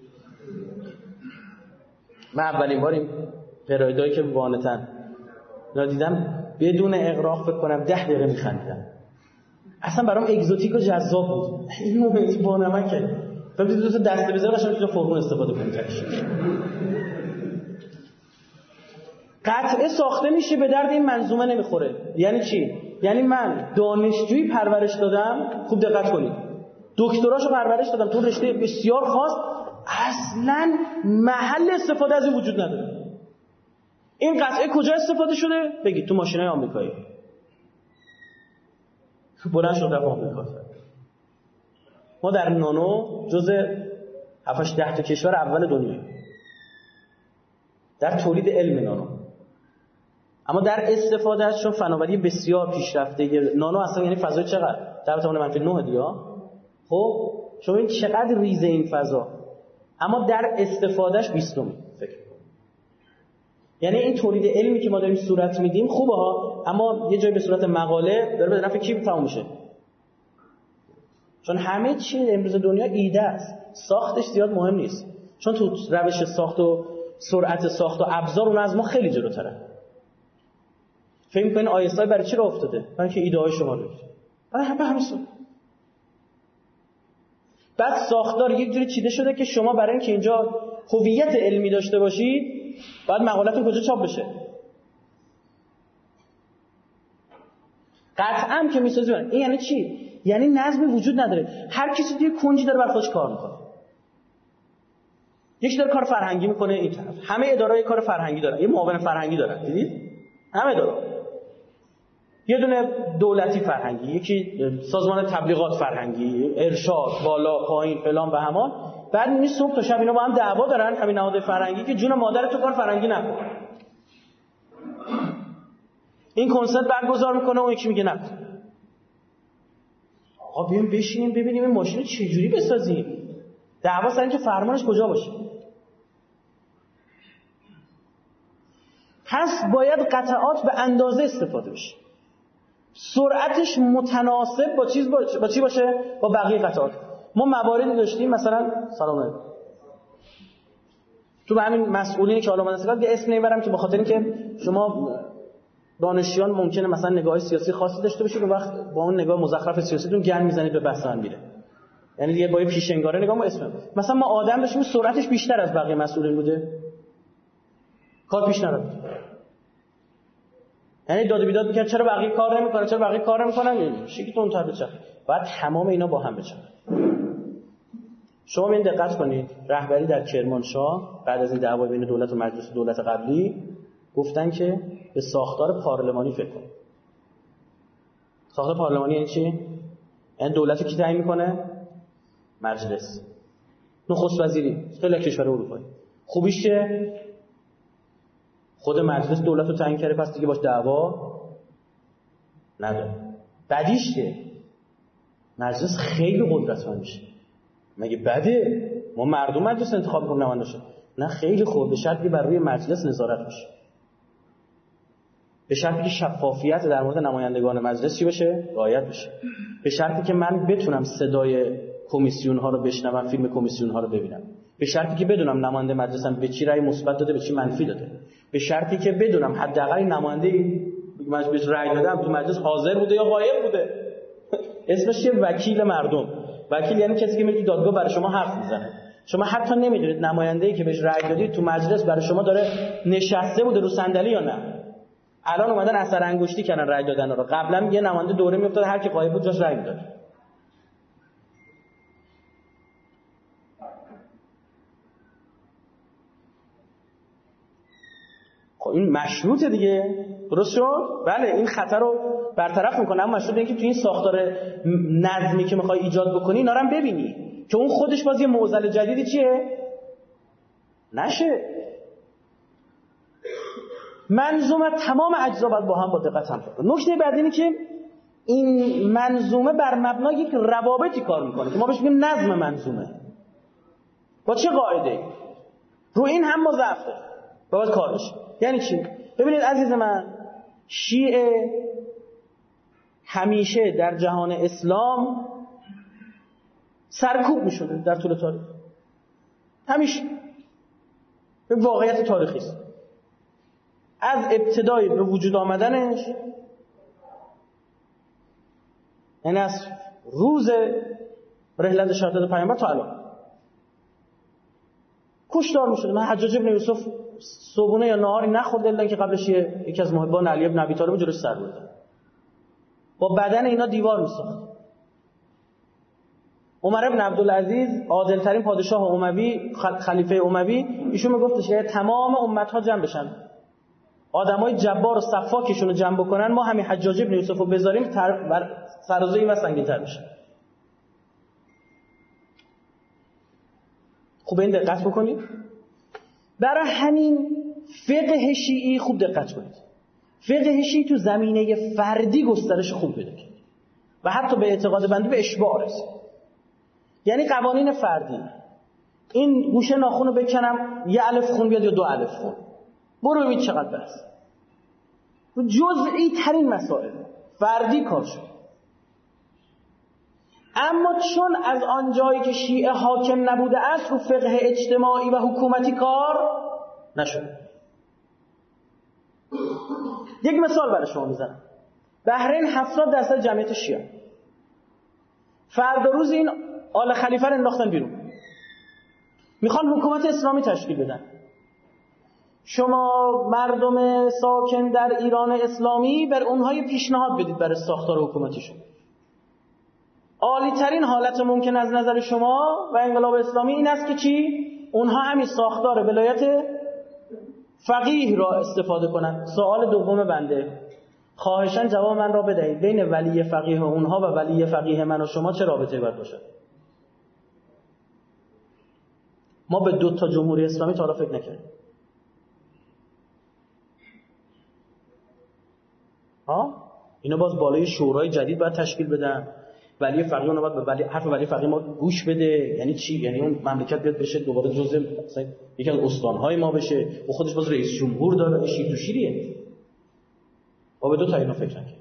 B: من اولین بار این پرایدایی که وانتن اینا دیدم بدون اغراق فکر کنم ده دقیقه میخندیدم، اصلا برام اگزوتیک و جذاب بود. این مومنتی با نمکه، فکر کنید دو تا دسته بزنید داشتم تو فرمون استفاده کنید. قطعه ساخته میشه به درد این منظومه نمیخوره. یعنی چی؟ یعنی من دانشجویی پرورش دادم، خوب دقت کنید، دکتراشو پرورش دادم تو رشته بسیار خاص، اصلا محل استفاده از این وجود نداره. این قطعه کجا استفاده شده؟ بگید تو ماشینای آمریکایی. بلند شد رفت آمریکا. ما در نانو جز هفت ده تا کشور اول دنیا در تولید علم نانو، اما در استفاده ازشون فناوری بسیار پیشرفته. نانو اصلا یعنی فضای چقدر؟ در توان منفی نه دیا. خب شما این چقدر ریزه این فضا، اما در استفادهش بیستم فکر کنید. یعنی این تولید علمی که ما داریم صورت میدیم خوبه ها، اما یه جایی به صورت مقاله داره به نفع کی تموم میشه؟ چون همه چی امروز دنیا ایده است، ساختش زیاد مهم نیست، چون تو روش ساخت و سرعت ساخت و ابزار اون از ما خیلی جلوتره. فکر می‌کنین آی اس آی برای چی راه افتاده؟ برای اینکه ایده های شما رو بگیره. برای همه همین. بعد ساختار یک جوری چیده شده که شما برای اینکه اینجا هویت علمی داشته باشید باید مقالتون کجا چاپ بشه. قطعاً که میسازی. این یعنی چی؟ یعنی نظمی وجود نداره، هر کسی توی کنجی داره بر خودش کار میکنه. یکی داره کار فرهنگی میکنه این طرف، همه اداره‌های کار فرهنگی دارن، یه معاون فرهنگی دارن، دیدید؟ همه اداره. یه دونه دولتی فرهنگی، یکی سازمان تبلیغات فرهنگی، ارشاد، بالا پایین فلان و همان. بعد میبینی صبح تا شب اینا با هم دعوا دارن، همین نهاد فرهنگی که جون مادر تو کار فرهنگی نکن. این کنسرت برگزار میکنه اون یکی میگه نکن. آقا بیایم بشینیم ببینیم این ماشین رو چجوری بسازیم. دعوا سر اینکه فرمانش کجا باشه. پس باید قطعات به اندازه استفاده بشه، سرعتش متناسب با چیز باشه، با چی باشه؟ با بقیه قطعات. ما مواردی داشتیم مثلا سلام علیکم تو همین مسئولینی که حالا من اصلا یه اسم نمیبرم که به خاطر اینکه شما دانشجویان ممکنه مثلا نگاه سیاسی خاصی داشته باشید و وقت با اون نگاه مزخرف سیاسیتون گند میزنید به بحث من میره، یعنی دیگه با یه پیشنگاره نگاه ما اسم مثلا ما آدم داشتیم سرعتش بیشتر از بقیه مسئولین بوده، کار پیش نرفت. یعنی داد و بیداد میکرد چرا بقیه کار نمیکنه، چرا بقیه کار نمیکنن، شیکتون تر بچه. بعد تمام اینا با هم بچن. شما این دقت کنید، رهبری در کرمانشاه بعد از این دعوا بین دولت و مجلس دولت قبلی گفتن که به ساختار پارلمانی فکر کنید. ساختار پارلمانی یعنی چی؟ یعنی دولت کی تعیین میکنه؟ مجلس. نخست وزیری خیلی کشور اروپایی. خوبیش چیه؟ خود مجلس دولت رو تعیین کرده، پس دیگه باش دعوا نداره. بدیش چیه؟ مجلس خیلی قدرتمند میشه. مگه بده ما مردم مجلس انتخاب کنیم نماینده شه؟ نه خیلی خوب، به شرطی بر روی مجلس نظارت بشه، به شرطی که شفافیت در مورد نمایندگان مجلس چی بشه؟ رعایت بشه، به شرطی که من بتونم صدای کمیسیون ها رو بشنوم، فیلم کمیسیون ها رو ببینم، به شرطی که بدونم نماینده مجلسم به چی رأی مثبت داده، به چی منفی داده، به شرطی که بدونم حداقل نماینده مجلس رأی دادم تو مجلس حاضر بوده یا غایب بوده. اسمش چیه؟ وکیل مردم. وکیل یعنی کسی که میاد تو دادگاه برای شما حرف میزنه. شما حتی نمیدونید نماینده‌ای که بهش رأی دادید تو مجلس برای شما داره نشسته بوده رو صندلی یا نه. الان اومدن اثر انگشتی کردن رأی دادن رو. قبلا یه نماینده دوره میافتاد هر کی غایب بود جاش رأی میداد. خب این مشروطه دیگه، درست شد؟ بله این خطر رو برطرف میکنه، اما مشروطه اینکه تو این ساختار نظمی که میخوای ایجاد بکنی اینا رو هم ببینی که اون خودش باز یه معضل جدیدی چیه؟ نشه. منظومه تمام اجزا باید با هم با دقت هم فکر کنه. نکته بعدی اینه که این منظومه بر مبنای یک روابطی کار میکنه که ما بهش میگیم نظم منظومه. با چه قاعده‌ای؟ رو این هم ما ضعف داریم. باید کار بشه. یعنی چی؟ ببینید عزیز من، شیعه همیشه در جهان اسلام سرکوب می‌شده در طول تاریخ. همیشه. به واقعیت تاریخی است. از ابتدای به وجود آمدنش، یعنی از روز رحلت شهادت پیامبر تا الان کشتار می‌شده. من حجاج بن یوسف صبحونه یا نهاری نخورده الا که قبلش یکی از محبان علی بن ابی طالب جلوش سر برده. با بدن اینا دیوار می‌ساخت. عمر بن عبدالعزیز عادل‌ترین پادشاه اموی، خلیفه اموی، ایشون میگفتش که تمام امت‌ها جمع بشن، آدمای جبار و سفاکشون رو جمع بکنن، ما همین حجاج بن یوسف رو بذاریم بر سرازی و سنگین‌تر بشه. خوب این دقت بکنید. برای همین فقه شیعی خوب دقت کنید. فقه شیعی تو زمینه فردی گسترش خوب پیدا کرد و حتی به اعتقاد بنده به اشباع رسید. یعنی قوانین فردی، این گوشه ناخن رو بکنم یه الف خون بیاد یا دو الف خون، برو ببین چقدر بحث. جزئی ترین مسائل فردی کار شد. اما چون از آن جایی که شیعه حاکم نبوده است رو فقه اجتماعی و حکومتی کار نشد. یک مثال برای شما میزنم. بحرین هفتاد درصد جمعیت شیعه. فردا روز این آل خلیفه رو انداختن بیرون. میخوان حکومت اسلامی تشکیل بدن. شما مردم ساکن در ایران اسلامی بر اونها پیشنهاد بدید برای ساختار حکومتیشون. عالی ترین حالت ممکن از نظر شما و انقلاب اسلامی این است که چی؟ اونها همین ساختار ولایت فقیه را استفاده کنند. سوال دوم بنده، خواهشاً جواب من را بدهید، بین ولی فقیه اونها و ولی فقیه من و شما چه رابطه‌ای باید باشه؟ ما به دو تا جمهوری اسلامی تا حالا فکر نکردیم. ها؟ اینا باز بالای شورای جدید باید تشکیل بدن. ولی فقیه اون باید به ولی حرف ولی فقیه ما گوش بده. یعنی چی؟ یعنی اون مملکت بیاد بشه دوباره جزء مثلا یکی از استان‌های ما بشه و خودش باز رئیس جمهور داره. شیر تو شیریه. ما به دو تا اینا فکر نکنیم.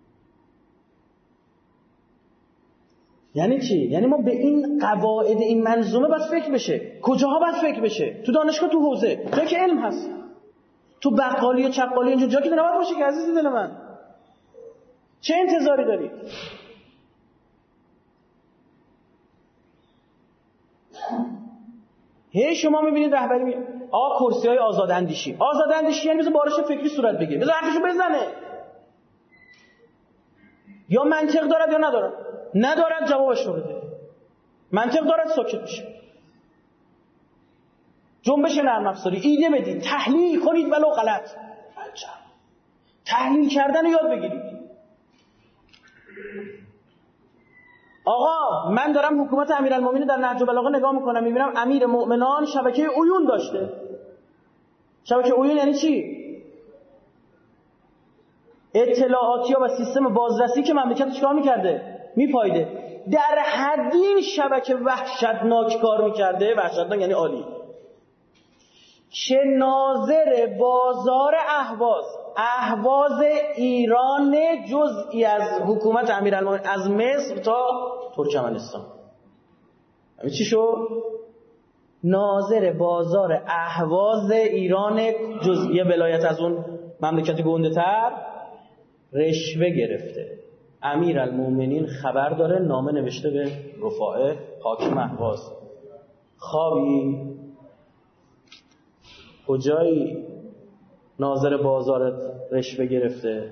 B: یعنی چی؟ یعنی ما به این قواعد این منظومه باید فکر بشه. کجاها باید فکر بشه؟ تو دانشگاه، تو حوزه، جایی که علم هست. تو بقالی و چقالی اینجا جایی که نباید باشه که عزیز دل من. چه انتظاری داری؟ هی شما میبینید رهبری می آقا کرسی‌های آزاداندیشی. آزاداندیشی یعنی مثلا بارش فکری صورت بگیره. بذار حرفشو بزنه. یا منطق دارد یا ندارد. ندارد جوابش رو بده. منطق دارد ساکت بشه. جنبش نرم افزاری، ایده بدید، تحلیل کنید ولو غلط. عجب. تحلیل کردن رو یاد بگیرید. آقا من دارم حکومت امیرالمومنین در نهج البلاغه نگاه میکنم، میبینم امیر مؤمنان شبکه عیون داشته. شبکه عیون یعنی چی؟ اطلاعاتی و سیستم بازرسی که مملکت چیکار میکرده؟ میپایده. در حدی این شبکه وحشتناک کار میکرده، وحشتناک یعنی عالی، که ناظر بازار اهواز اهواز ایران جزئی از حکومت امیرالمومنین از مصر تا ترکمنستان، همین چی شد؟ ناظر بازار اهواز ایران جزئی ولایت از اون مملکت گنده تر رشوه گرفته. امیرالمومنین خبر داره، نامه نوشته به رفاعه حاکم اهواز، خوابی؟ کجایی؟ ناظر بازارت رشوه گرفته،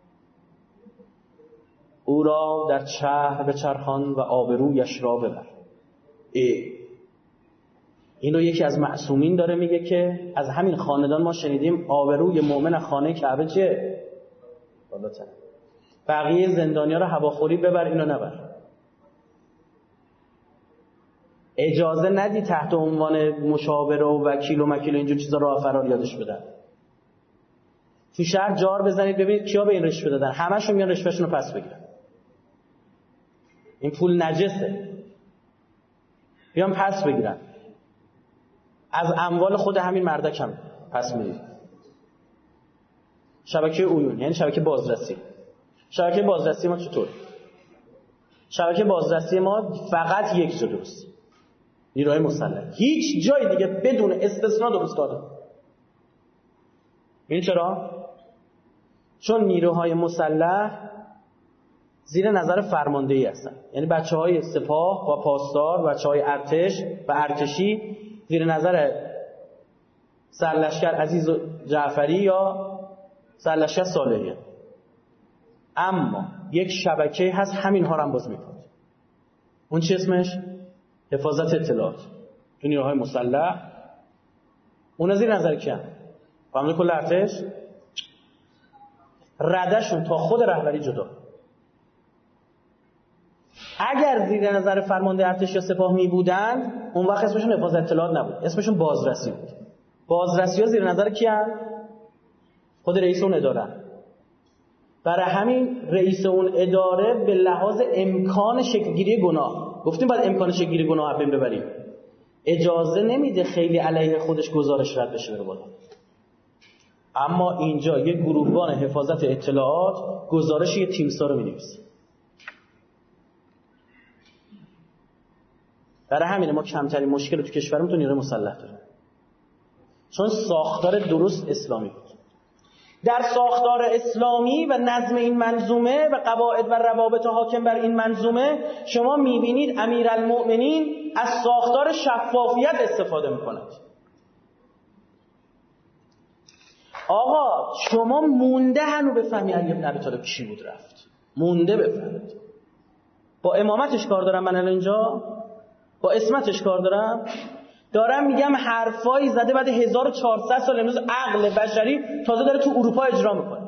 B: او را در شهر بچرخان و آبرویش را ببر. ای این رو یکی از معصومین داره میگه که از همین خاندان ما شنیدیم آبروی مؤمن خانه کعبه چه؟ بالاتر. بقیه زندانیا رو هواخوری ببر، اینو نبر. اجازه ندی تحت عنوان مشاور و وکیل و مکیل و اینجور چیزا راه فرار یادش بدن. تو شهر جار بزنید ببینید کیا به این رشوه دادن، همشون میان رشوهشون رو پس بگیرن. این پول نجسه، بیان پس بگیرن. از اموال خود همین مردک هم پس میدید. شبکه عیون یعنی شبکه بازرسی. شبکه بازرسی ما چطور؟ شبکه بازرسی ما فقط یک جا درست، نیروهای مسلح. هیچ جای دیگه بدون استثناء درست داره. این چرا؟ چون نیروهای مسلح زیر نظر فرماندهی هستن، یعنی بچه های سپاه و پاسدار، بچه های ارتش و ارتشی زیر نظر سرلشکر عزیز جعفری یا سرلشکر صالحی. اما یک شبکه هست همین ها رو هم باز میکنه. اون چی اسمش؟ حفاظت اطلاعات. تو نیروهای مسلح اون زیر نظر کیه؟ فرمانده کل ارتش. ردشون تا خود رهبری جدا. اگر زیر نظر فرمانده ارتش یا سپاه می بودند اون وقت اسمشون حفاظت اطلاعات نبود، اسمشون بازرسی بود. بازرسی ها زیر نظر کیه؟ خود رئیس اون اداره. برای همین رئیس اون اداره به لحاظ امکان شکلگیری گناه، گفتیم باید امکان شکلگیری گناه بین ببریم، اجازه نمیده خیلی علیه خودش گزارش رد بشه بره بالا. اما اینجا یک گروهبان حفاظت اطلاعات گزارش یک تیمسار رو می‌نویسه. برای همین ما کمترین مشکل تو کشورمون تو نیروی مسلح داریم، چون ساختار درست اسلامی بود. در ساختار اسلامی و نظم این منظومه و قواعد و روابط حاکم بر این منظومه شما میبینید امیرالمؤمنین از ساختار شفافیت استفاده میکند. آقا شما مونده هنو بفهمی علی بن ابی طالب کی بود رفت، مونده بفهمید. با امامتش کار دارم من اینجا، با اسمتش کار دارم دارم میگم حرفایی زده بعد هزار و چهارصد سال امروز عقل بشری تازه داره تو اروپا اجرا میکنه.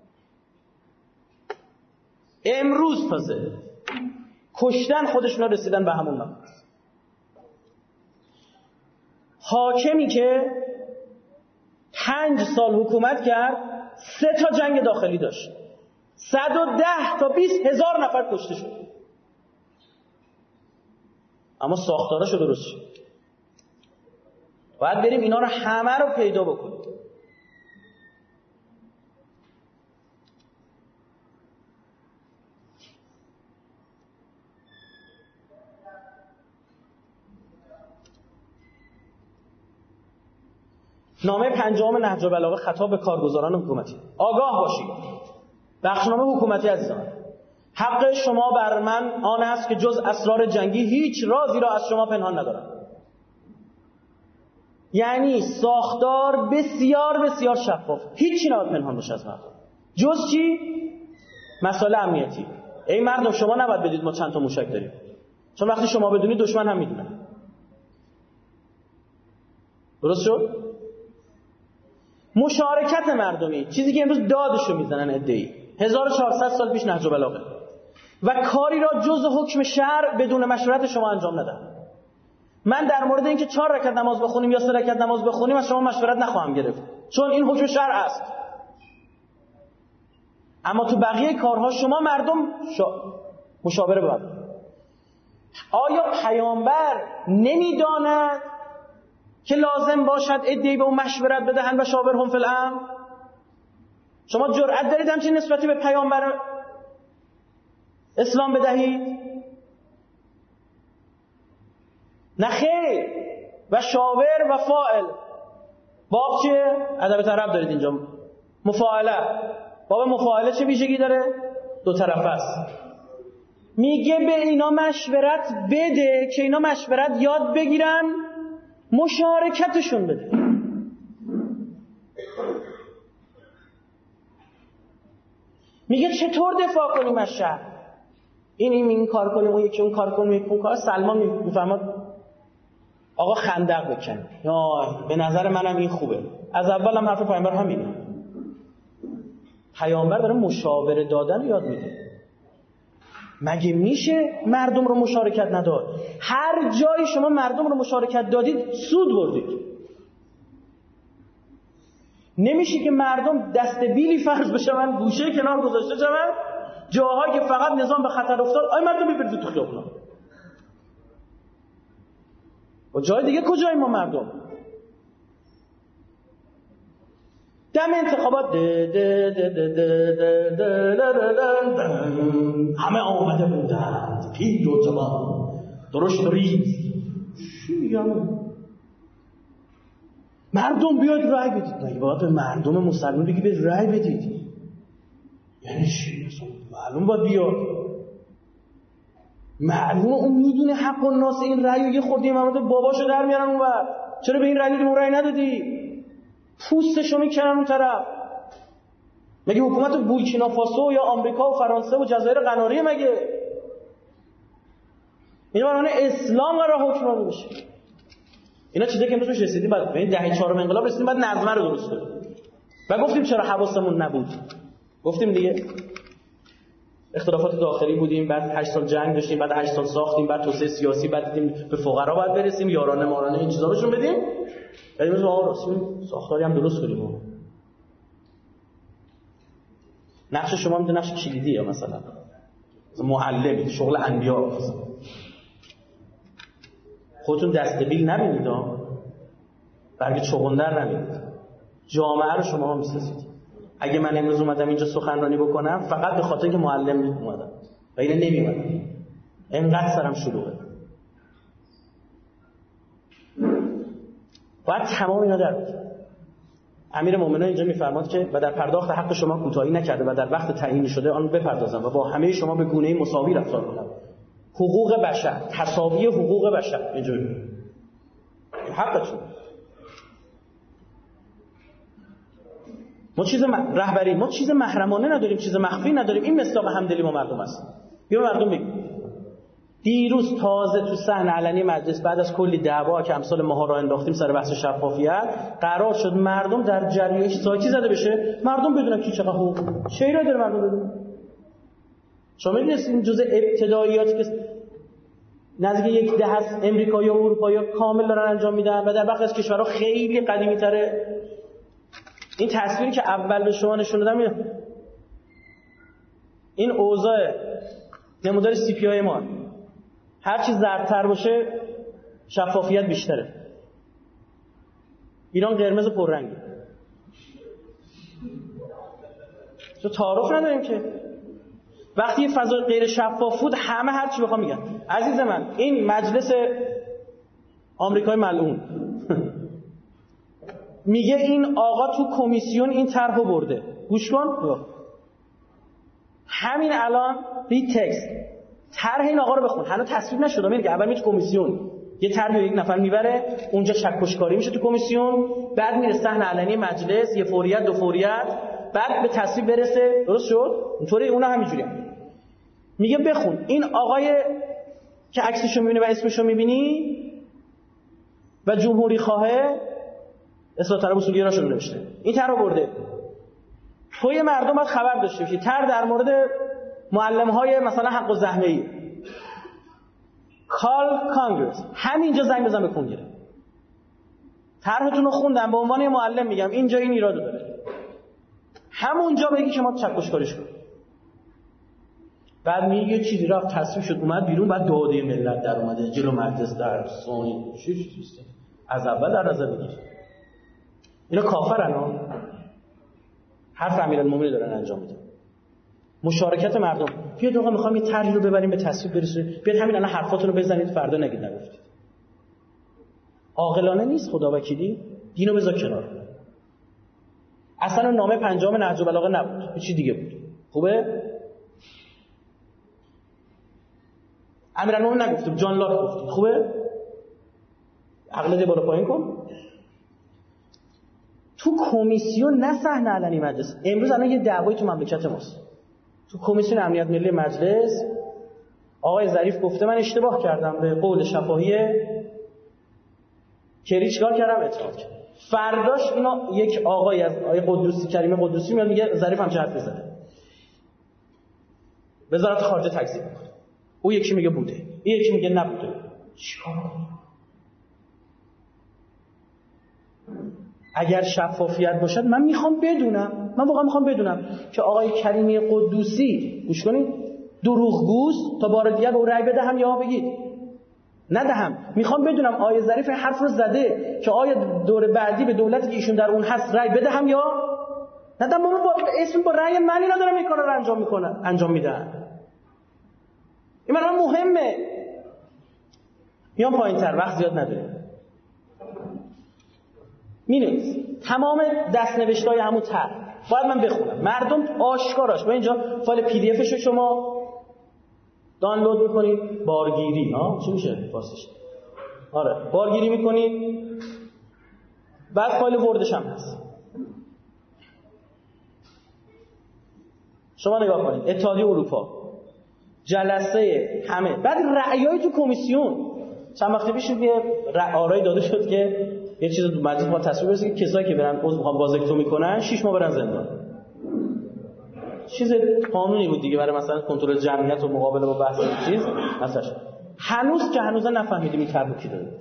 B: امروز تازه کشتن خودشون رسیدن به همون مقام. حاکمی که پنج سال حکومت کرد سه تا جنگ داخلی داشت، صد و ده تا بیست هزار نفر کشته شد، اما ساختاراشو درست شد. باید بریم اینا رو همه رو پیدا بکنیم. نامه پنجم نهج البلاغه خطاب به کارگزاران حکومتی. آگاه باشید بخشنامه حکومتی عزیزان، حق شما بر من آن است که جز اسرار جنگی هیچ رازی را از شما پنهان ندارم. یعنی ساختار بسیار بسیار شفاف، هیچی نباید پنهان باشه از مردم. جز چی؟ مسائل امنیتی. ای مردم شما نباید بدید ما چند تا موشک داریم، چون وقتی شما بدونید دشمن هم میدونه. درست شد؟ مشارکت مردمی، چیزی که امروز دادشو میزنن عده‌ای، هزار و چهارصد سال پیش نهج البلاغه، و کاری را جز حکم شرع بدون مشورت شما انجام ندن. من در مورد اینکه چهار رکعت نماز بخونیم یا سه رکعت نماز بخونیم از شما مشورت نخواهم گرفت، چون این حکم شرع است. اما تو بقیه کارها شما مردم شا... مشاوره باید. آیا پیامبر نمیداند که لازم باشد عده‌ای به اون مشورت بدهند و شاورهم فی الامر؟ شما جرأت دارید همچین نسبتی به پیامبر اسلام بدهید؟ نه خیر. و شاور و فاعل باب چیه؟ ادب طرف دارید اینجا. مفاعله، باب مفاعله چه ویژگی داره؟ دو طرفه است. میگه به اینا مشورت بده که اینا مشورت یاد بگیرن، مشارکتشون بده. میگه چطور دفاع کنیم از شر؟ این این این کار کنیم، اون یکی اون کار کنیم، یک اون کار. سلمان میفهمد آقا خندق بکن، یا به نظر منم این خوبه. از اول هم حرف پیامبر همینه. پیامبر داره مشاوره دادن یاد میده. مگه میشه مردم رو مشارکت نداد؟ هر جایی شما مردم رو مشارکت دادید سود بردید. نمیشه که مردم دست بیلی فرض بشه من گوشه کنار گذاشته شدن، جاهایی که فقط نظام به خطر افتاد آی مردم ببرید تو خیابونا. و جای دیگه کجایی ما مردم؟ دم انتخابات ده ده ده ده ده ده ده ده ده همه آمده بودند پیر و جوان درشت و ریز. چی میگم؟ مردم بیاد رای بدید. نه باید به مردم مسلمان بگی به رای بدید. یعنی چی؟ معلوم باید بیاد. معلومه اون میدونه حق و ناس این رای و یه خوردی محمد باباشو در میارن اون وقت. چرا به این رای دادی اون رای ندادی؟ پوستشو میکنن اون طرف. مگه حکومت بورکینافاسو یا آمریکا و فرانسه و جزایر قناریه مگه؟ اینا برای اسلام قرار حکمرانی بشه. اینا چیزایی که امروز روش رسیدیم، بعد به این دهه چهارم انقلاب رسیدیم، بعد نظم رو درست کنیم. و گفتیم چرا حواسمون نبود. گفتیم دیگه اختلافات داخلی بودیم، بعد هشت سال جنگ داشتیم، بعد هشت سال ساختیم، بعد توسعه سیاسی، بعد دیدیم به فقرا باید برسیم، یارانه مارانه این چیزا بهشون بدیم. بعد امروز آقا راستی ساختاری هم درست کنیم. نقش شما هم نقش کلیدیه، مثلا معلم شغل انبیا. خودتون دستبیل نبینید ها، برگ چغندر نبینید. جامعه رو شما هم میسازید. اگه من امروز اومدم اینجا سخنرانی بکنم فقط به خاطر که معلم اومدم و اینه نمیومدم، اینقدر سرم شلوغه. باید تمام اینا در بود. امیر مومنان اینجا میفرماد که و در پرداخت حق شما کوتاهی نکرده و در وقت تعیین شده آن بپردازم و با همه شما به گونه‌ای مساوی رفتار کنم. حقوق بشر، تساوی حقوق بشر. اینجوری حقتون. ما چیز م... رهبری ما چیز محرمانه نداریم، چیز مخفی نداریم. این مصداق همدلی ما مردم است. بیا مردم بگیم. دیروز تازه تو صحن علنی مجلس بعد از کلی دعوا که امثال ماها را انداختیم سر بحث شفافیت، قرار شد مردم در جریانش سایتی زده بشه، مردم بدونن کی چقدر حقوق چه ایرادی داره مردم بدونن. شما می‌دونید این جزء ابتداییاتی که نزدیک یک دهه است امریکایی و اروپایی کامل دارن انجام میدن و در بخش از کشورها خیلی قدیمی‌تره. این تصویری که اول به شما نشون دادم، این اوضاع نمودار سی پی آی ما، هر چی زردتر باشه شفافیت بیشتره. ایران قرمز و پررنگه. تو تعارف نداریم که وقتی فضا غیر شفاف بود همه هر چی بخوام میگن. عزیز من این مجلس آمریکای ملعون میگه این آقا تو کمیسیون این طرحو برده. گوش کن. همین الان ری تکست طرح این آقا رو بخون. هنوز تصویب نشده. میگه اول میاد کمیسیون، یه طرح یک نفر میبره اونجا چکشکاری میشه تو کمیسیون، بعد میره صحن علنی مجلس، یه فوریت دو فوریت، بعد به تصویب برسه. درست شد؟ اینطوری اونها همینجوریه. میگه بخون این آقای که عکسشو میبینی و اسمشو میبینی و جمهوری خواهه اصلاح طلب اصولگراشو نوشته، این طرحو برده. توی مردم باید خبر داشته باشی طرح در مورد معلم‌های مثلا حق الزحمه‌ای. کال کانگرس، همینجا زنگ بزن به کنگره. طرحتون رو خوندم به عنوان معلم میگم اینجا این ایرادو داره. همونجا بگی که ما چکشکاریش کنیم. بعد میگه یه چیزی رفت تصویب شد اومد بیرون، بعد داده ملت در اومده جلو مجلس در سونی چی چیزی از اول در نظر بگیر. اینا کافرن ها، حرف امیرالمومنین دارن انجام میدن. مشارکت مردم، بیاد آقا میخوام یه طرحی رو ببریم به تصویب برسونیم، بیاد همین الان حرفاتون رو بزنید فردا نگید نگفتید. عاقلانه نیست خدا وکیلی. دینو بذار کنار. اصلا نامه پنجم نهج البلاغه نبود، چیز دیگه بود. خوبه؟ امیرالمومنین نگفت، جان لاک گفت. خوبه؟ عقلت بالا پایین کن. تو کمیسیون نه صحنه علنی مجلس. امروز الان یه دعوایی تو مملکت ماست. تو کمیسیون امنیت ملی مجلس آقای ظریف گفته من اشتباه کردم به قول شفاهی کری، چیکار کردم؟ اعتراض کردم. فرداش اینا یک آقای از آقای قدوسی، کریم قدوسی میاد میگه ظریف هم چه حرف بزنه، وزارت خارجه تکذیب میکنه. او یکی میگه بوده، این یکی میگه نبوده. چیکار کنیم؟ اگر شفافیت باشد من میخوام بدونم، من واقعا میخوام بدونم که آقای کریمی قدوسی گوش کنید دروغگوست تا بار دیگه به او رأی بدهم یا بگید ندهم. میخوام بدونم آقای ظریف حرف رو زده که آیا دور بعدی به دولتی که ایشون در اون هست رأی بدهم یا ندهم. من با اسم با رأی من اینا دارم این کارا رو انجام میکنن انجام میدن. این برام مهمه. میام پایین‌تر، وقت زیاد نداریم. مینویس تمام دست‌نوشته‌های همون طرح باید من بخونم، مردم آشکاراش. با اینجا فایل پی دی افش رو شما دانلود میکنید، بارگیری ها چی میشه فارسیش؟ آره بارگیری میکنید، بعد فایل وردش هم هست. شما نگاه کنید اتحادیه اروپا جلسه همه، بعد رأیای تو کمیسیون. چند وقت پیش یه آرای داده شد که یه چیز تو مجلس ما تصویب بشه که کسایی که برن عضو میخوان بازاکتومی کنن شش ماه برن زندان. چیز قانونی بود دیگه برای مثلا کنترل جمعیت و مقابله با بحث چیز مثلا. هنوز که هنوز نفهمیدیم این طرحو کی داره.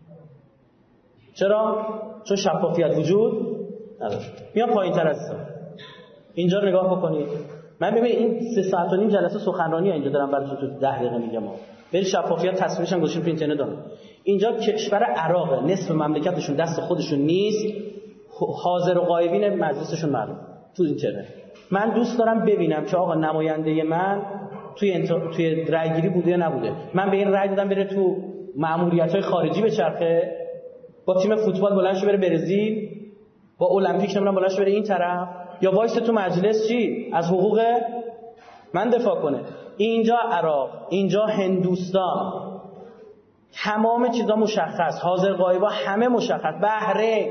B: چرا؟ چون شفافیت وجود نداره. میام پایین‌تر عزیزان. اینجا رو نگاه بکنید. من ببین این سه ساعت و نیم جلسه سخنرانی اینجا دارم براتون تو ده دقیقه میگم. برید شفافیت تصویرش هم گذاشتیم تو اینترنت دارم. اینجا کشور عراق نصف مملکتشون دست خودشون نیست، حاضر و غایبین مجلسشون معلوم تو اینترنت. من دوست دارم ببینم که آقا نماینده من توی انت... توی رأیگیری بوده یا نبوده. من به این رأی دادم بره تو مأموریت‌های خارجی به چرخه، با تیم فوتبال بلند شه بره برزیل، با المپیک نمیدونم بلند شه بره این طرف، یا وایس تو مجلس چی از حقوق من دفاع کنه. اینجا عراق، اینجا هندوستان، تمام چیزا مشخص، حاضر غایبا همه مشخص. بحرین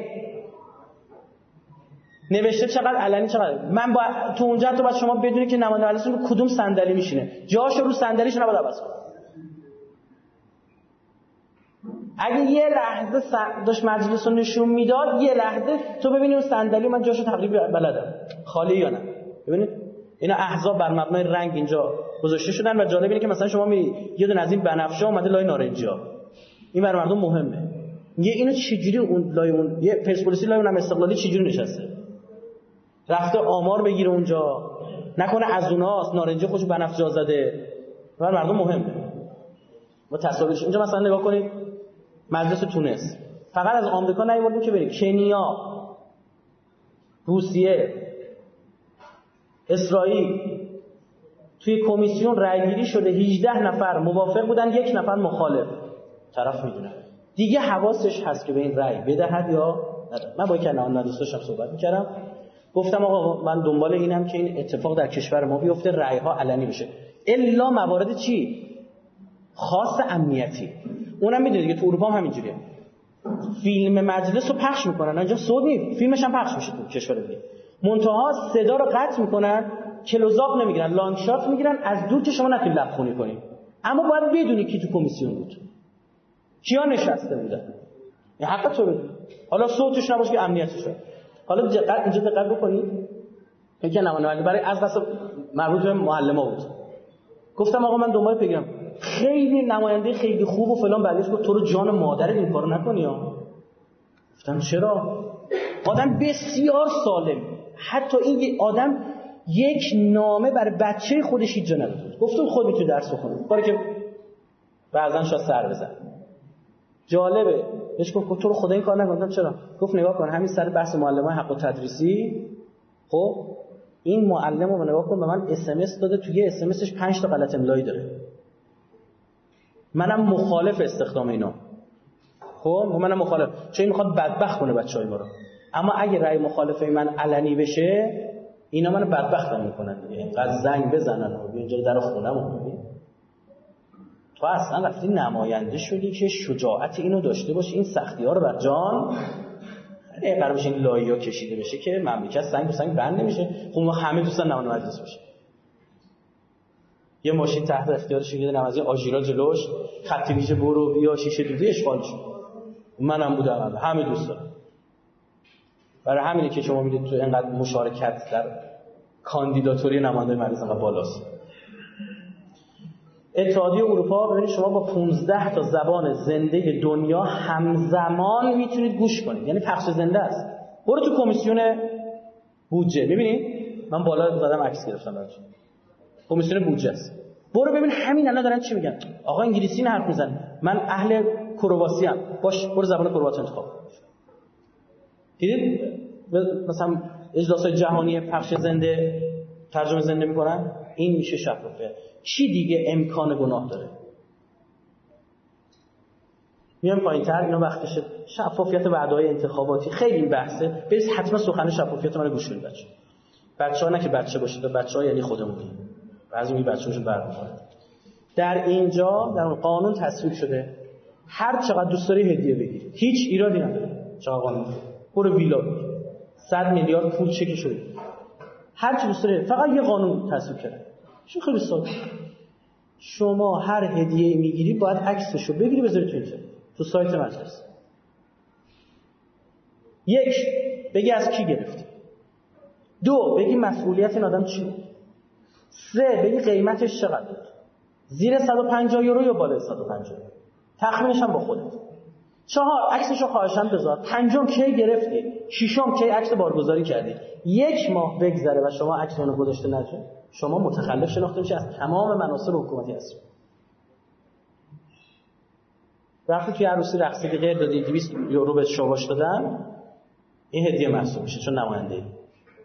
B: نوشته چقدر علنی چقدر. من با تو اونجا تو بعد شما بدونید که نماینده مجلسون رو کدوم صندلی میشینه، جاشو رو صندلیش نباید عوض کنه. اگه یه لحظه داشت مجلس رو نشون میداد، یه لحظه تو ببینید اون صندلی من جاشو تقریبا بلدم خالی یا نه. ببینید اینا احزاب بر مبنای رنگ اینجا گذاشته شدن و جالب اینه که مثلا شما میری یه دونه از این بنفشه اومده لای نارنجی‌ها. این برای مردم مهمه. میگه اینو چجوری اون لای اون یه پرسپولیسی لای اونم استقلالی چجوری نشسته؟ رفته آمار بگیره اونجا، نکنه از اوناست نارنجی خوش بنفش جا زده. برای مردم مهمه. ما تصاویرش اینجا مثلا نگاه کنید مجلس تونس فقط از آمریکا نیوردیم که برید کنیا، روسیه، اسرائیل. توی کمیسیون رأیگیری شده هجده نفر موافق بودن، یک نفر مخالف. طرف میدونه دیگه حواسش هست که به این رأی بدهد یا نده. من با یک نماینده دوستاشم صحبت میکردم، گفتم آقا من دنبال اینم که این اتفاق در کشور ما بیفته، رأی ها علنی بشه، الا موارد چی خاص امنیتی. اونم میدونید که تو اروپا هم همینجوریه، فیلم مجلس رو پخش میکنن، اینجا صوت نیست، فیلمش هم پخش میشه تو کشور دیگه، منتها صدا رو قطع میکنن، کلوزآپ نمیگیرن، لانگ شات میگیرن، از دور که شما نتونید لبخونی کنید. اما باید بدونی کی تو کمیسیون بود، کیا نشسته بودن، این حق تو بدونی. حالا صوتش نباشه که امنیتش رو. حالا دقت اینجا دقت بکنید، اینکه نماینده برای از قصد مربوط به معلما بود. گفتم آقا من دنبال بگیرم، خیلی نماینده خیلی خوب و فلان، بعدش گفت تو رو جان مادرت این کارو نکنی ها. گفتم چرا؟ آدم بسیار سالم، حتی این آدم یک نامه برای بچه خودش هیچ جا نداد. گفتم خود میتونی درس بخونی، کاری که بعضن شاید سر بزن. جالبه بهش گفت تو رو خدا این کار نکن. چرا؟ گفت نگاه کن همین سر بحث معلمای حق التدریسی، خب این معلم رو نگاه کن به من اس ام اس داده، توی اس ام اسش پنج تا غلط املایی داره. منم مخالف استخدام اینا. خب منم مخالف، چون این میخواد بدبخت کنه بچهای ما رو. اما اگه رأی مخالفه من علنی بشه اینا منو بدبخت میکنن دیگه. اینقدر زنگ بزنن و اینجا در خونه‌مون ببین تو اصلا رفتی نماینده شدی که شجاعت اینو داشته باشی این سختی‌ها رو بر جان خیلی قرار بشه این لایه‌ها کشیده بشه که مملکت سنگ به سنگ بند نمیشه. خب ما همه دوستان نماینده مجلس بشه. یه ماشین تحت اختیارش یه نمازی آژیرا جلوش، خط ویژه برو بیا شیشه دودی اشغال شد. منم بودم، همه دوستان. برای همینه که شما میدید تو اینقدر مشارکت در کاندیداتوری نماینده مجلس انقدر بالاست. اتحادیه اروپا ببینید شما با پانزده تا زبان زنده دنیا همزمان میتونید گوش کنید، یعنی پخش زنده است. برو تو کمیسیون بودجه میبینید، من بالا زدم عکس گرفتم براتون. کمیسیون بودجه است. برو ببین همین الان دارن چی میگن. آقا انگلیسی نه حرف میزنه، من اهل کرواسی ام، باش برو زبان کرواسی انتخاب. دیدید مثلا اجلاس‌های جهانی پخش زنده ترجمه زنده میکنن، این میشه شفافیت. چی دیگه امکان گناه داره؟ میام پایین‌تر اینا وقتشه. شفافیت وعده‌های انتخاباتی خیلی این بحثه. برید حتما سخن شفافیت من گوش کنید بچه. بچه‌ها نه که بچه باشید، بچه‌ها یعنی خودمون. بعضی می بچه‌هاشون برمی‌خوره. در اینجا در قانون تصویب شده هر چقدر دوست داری هدیه بگیر، هیچ ایرادی نداره. چقدر قانون برو ویلا بگیر، صد میلیارد پول چک شده، هر چی دوست داری. فقط یه قانون تصویب کرده. چون خیلی ساده، شما هر هدیه میگیری باید عکسشو بگیری بذاری تو اینترنت، تو سایت مجلس. یک، بگی از کی گرفتی. دو، بگی مسئولیت این آدم چی بود. سه، بگی قیمتش چقدر بود، زیر صد و پنجاه یورو یا بالای صد و پنجاه یورو، تخمینش هم با خودت. چهار، عکسشو خواهشاً بذار. پنجم، کی گرفتی. ششم، کی عکس بارگذاری کردی. یک ماه بگذره و شما عکس اون رو گذاشته نشه، شما متخلف شناخته میشه از تمام مناصب حکومتی هستی. وقتی توی عروسی رقصیدی غیر دادی دویست یورو به شاباش دادن، این هدیه محسوب میشه چون نماینده ای.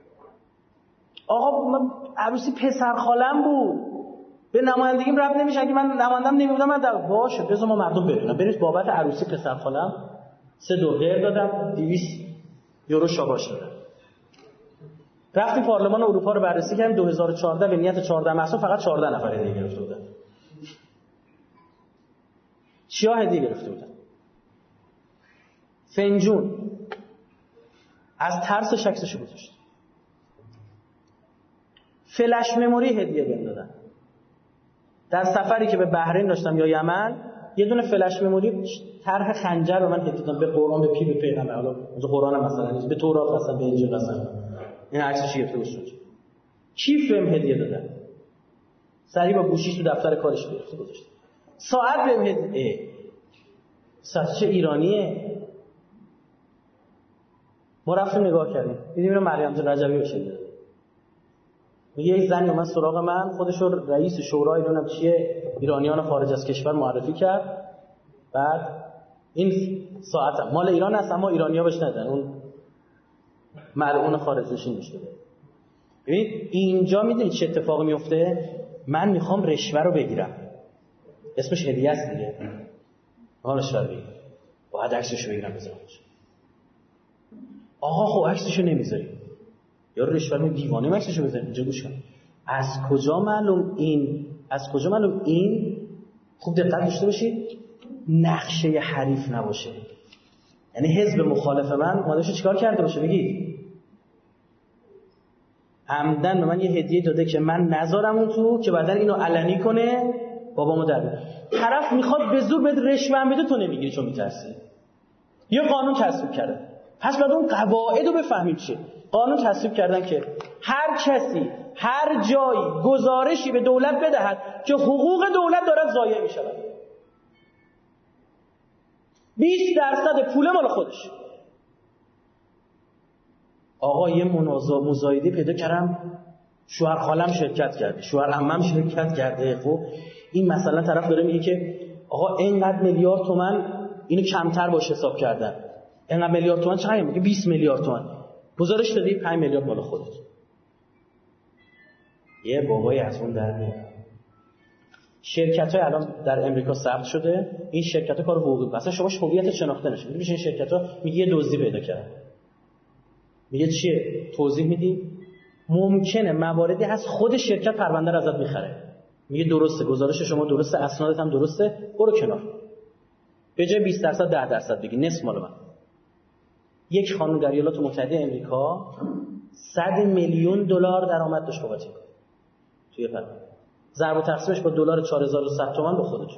B: آقا من عروسی پسر خالم بود، به نمایندگیم ربط نمیشه. اگه من نمایندم نمیبودم من در باشه بذار ما مردم بدونن. برید بابت عروسی پسر خالم سه دو غیر دادم، دویست یورو شاباش دادم. رفتیم پارلمان اروپا رو بررسی کردیم. دو هزار و چهارده به نیت چهارده محصول فقط چهارده نفر هدیه گرفته بودن. چیا هدیه گرفته بودن؟ فنجون. از ترس شکسشو گذاشت. فلش مموری هدیه بهم دادن. در سفری که به بحرین داشتم یا یمن، یه دونه فلش مموری طرح خنجر رو من هدیه دادم، به قرآن، به پی، به پیغمبر. حالا اونجا قرآن هم مثلا نیست، به تورات مثلا، به انجیل مثلا. این عکسش گرفته بود. کیف بهم هدیه دادن. سریع با گوشیش تو دفتر کارش گرفته گذاشت. ساعت بهم هدیه. ساعت چه ایرانیه؟ ما رفتیم نگاه کردیم. دیدیم اینو مریم جان رجبی بشه داده. میگه یک زنی اومد سراغ من، خودش رو رئیس شورای دونم چیه ایرانیان خارج از کشور معرفی کرد. بعد این ساعت مال ایران است اما ایرانی‌ها بهش ندن، اون ملعون خارج نشین میشه. ببینید اینجا میدونید چه اتفاقی میفته؟ من میخوام رشوه رو بگیرم، اسمش هدیه است دیگه. میخوام رشوه بگیرم، باید عکسشو بگیرم بذارم. آقا خب عکسشو نمیذاری، یا رشوه می دیوانه عکسشو بذاریم اینجا. گوش کن، از کجا معلوم این از کجا معلوم این خوب دقت داشته باشید نقشه حریف نباشه. یعنی حزب مخالف من مادرشو چیکار کرده باشه؟ بگید عمدن به من یه هدیه داده که من نذارم اون تو، که بعدن اینو علنی کنه بابامو در بیاره. طرف میخواد به زور بده رشوه هم بده، تو نمیگیری چون میترسی. یه قانون تصویب کرده، پس بعد اون قواعد رو بفهمید چیه. قانون تصویب کردن که هر کسی هر جایی گزارشی به دولت بدهد که حقوق دولت دارد ضایع می شود، بیست درصد پول مال خودش. آقا یه منازعه مزایده پیدا کردم شوهر خالم شرکت کرده، شوهر عمم شرکت کرده. خب این مثلا طرف داره میگه که آقا اینقدر میلیارد تومان اینو کمتر باشه حساب کردن. اینقدر میلیارد تومان چقدر میگه؟ بیست میلیارد تومان. گزارش دادی پنج میلیارد مال خودت. یه بابای از اون در میاد. شرکت‌های الان در امریکا ثبت شده، این شرکت‌ها کار حقوقی مثلا شما هویت شناخته نشه. میگه این شرکت‌ها میگه یه دزدی پیدا کرد. میگه چیه؟ توضیح میدی؟ ممکنه مواردی از خود شرکت پرونده رو ازت میخره. میگه درسته، گزارش شما درسته، اسنادت هم درسته، برو کنار. به جای بیست درصد ده درصد بگی نصف مال من. یک خانم در ایالات متحده آمریکا صد میلیون دلار درآمد داشت بابت این کار. توی پرونده ضرب و تقسیمش با دلار چهار هزار و صد تومان به خودش.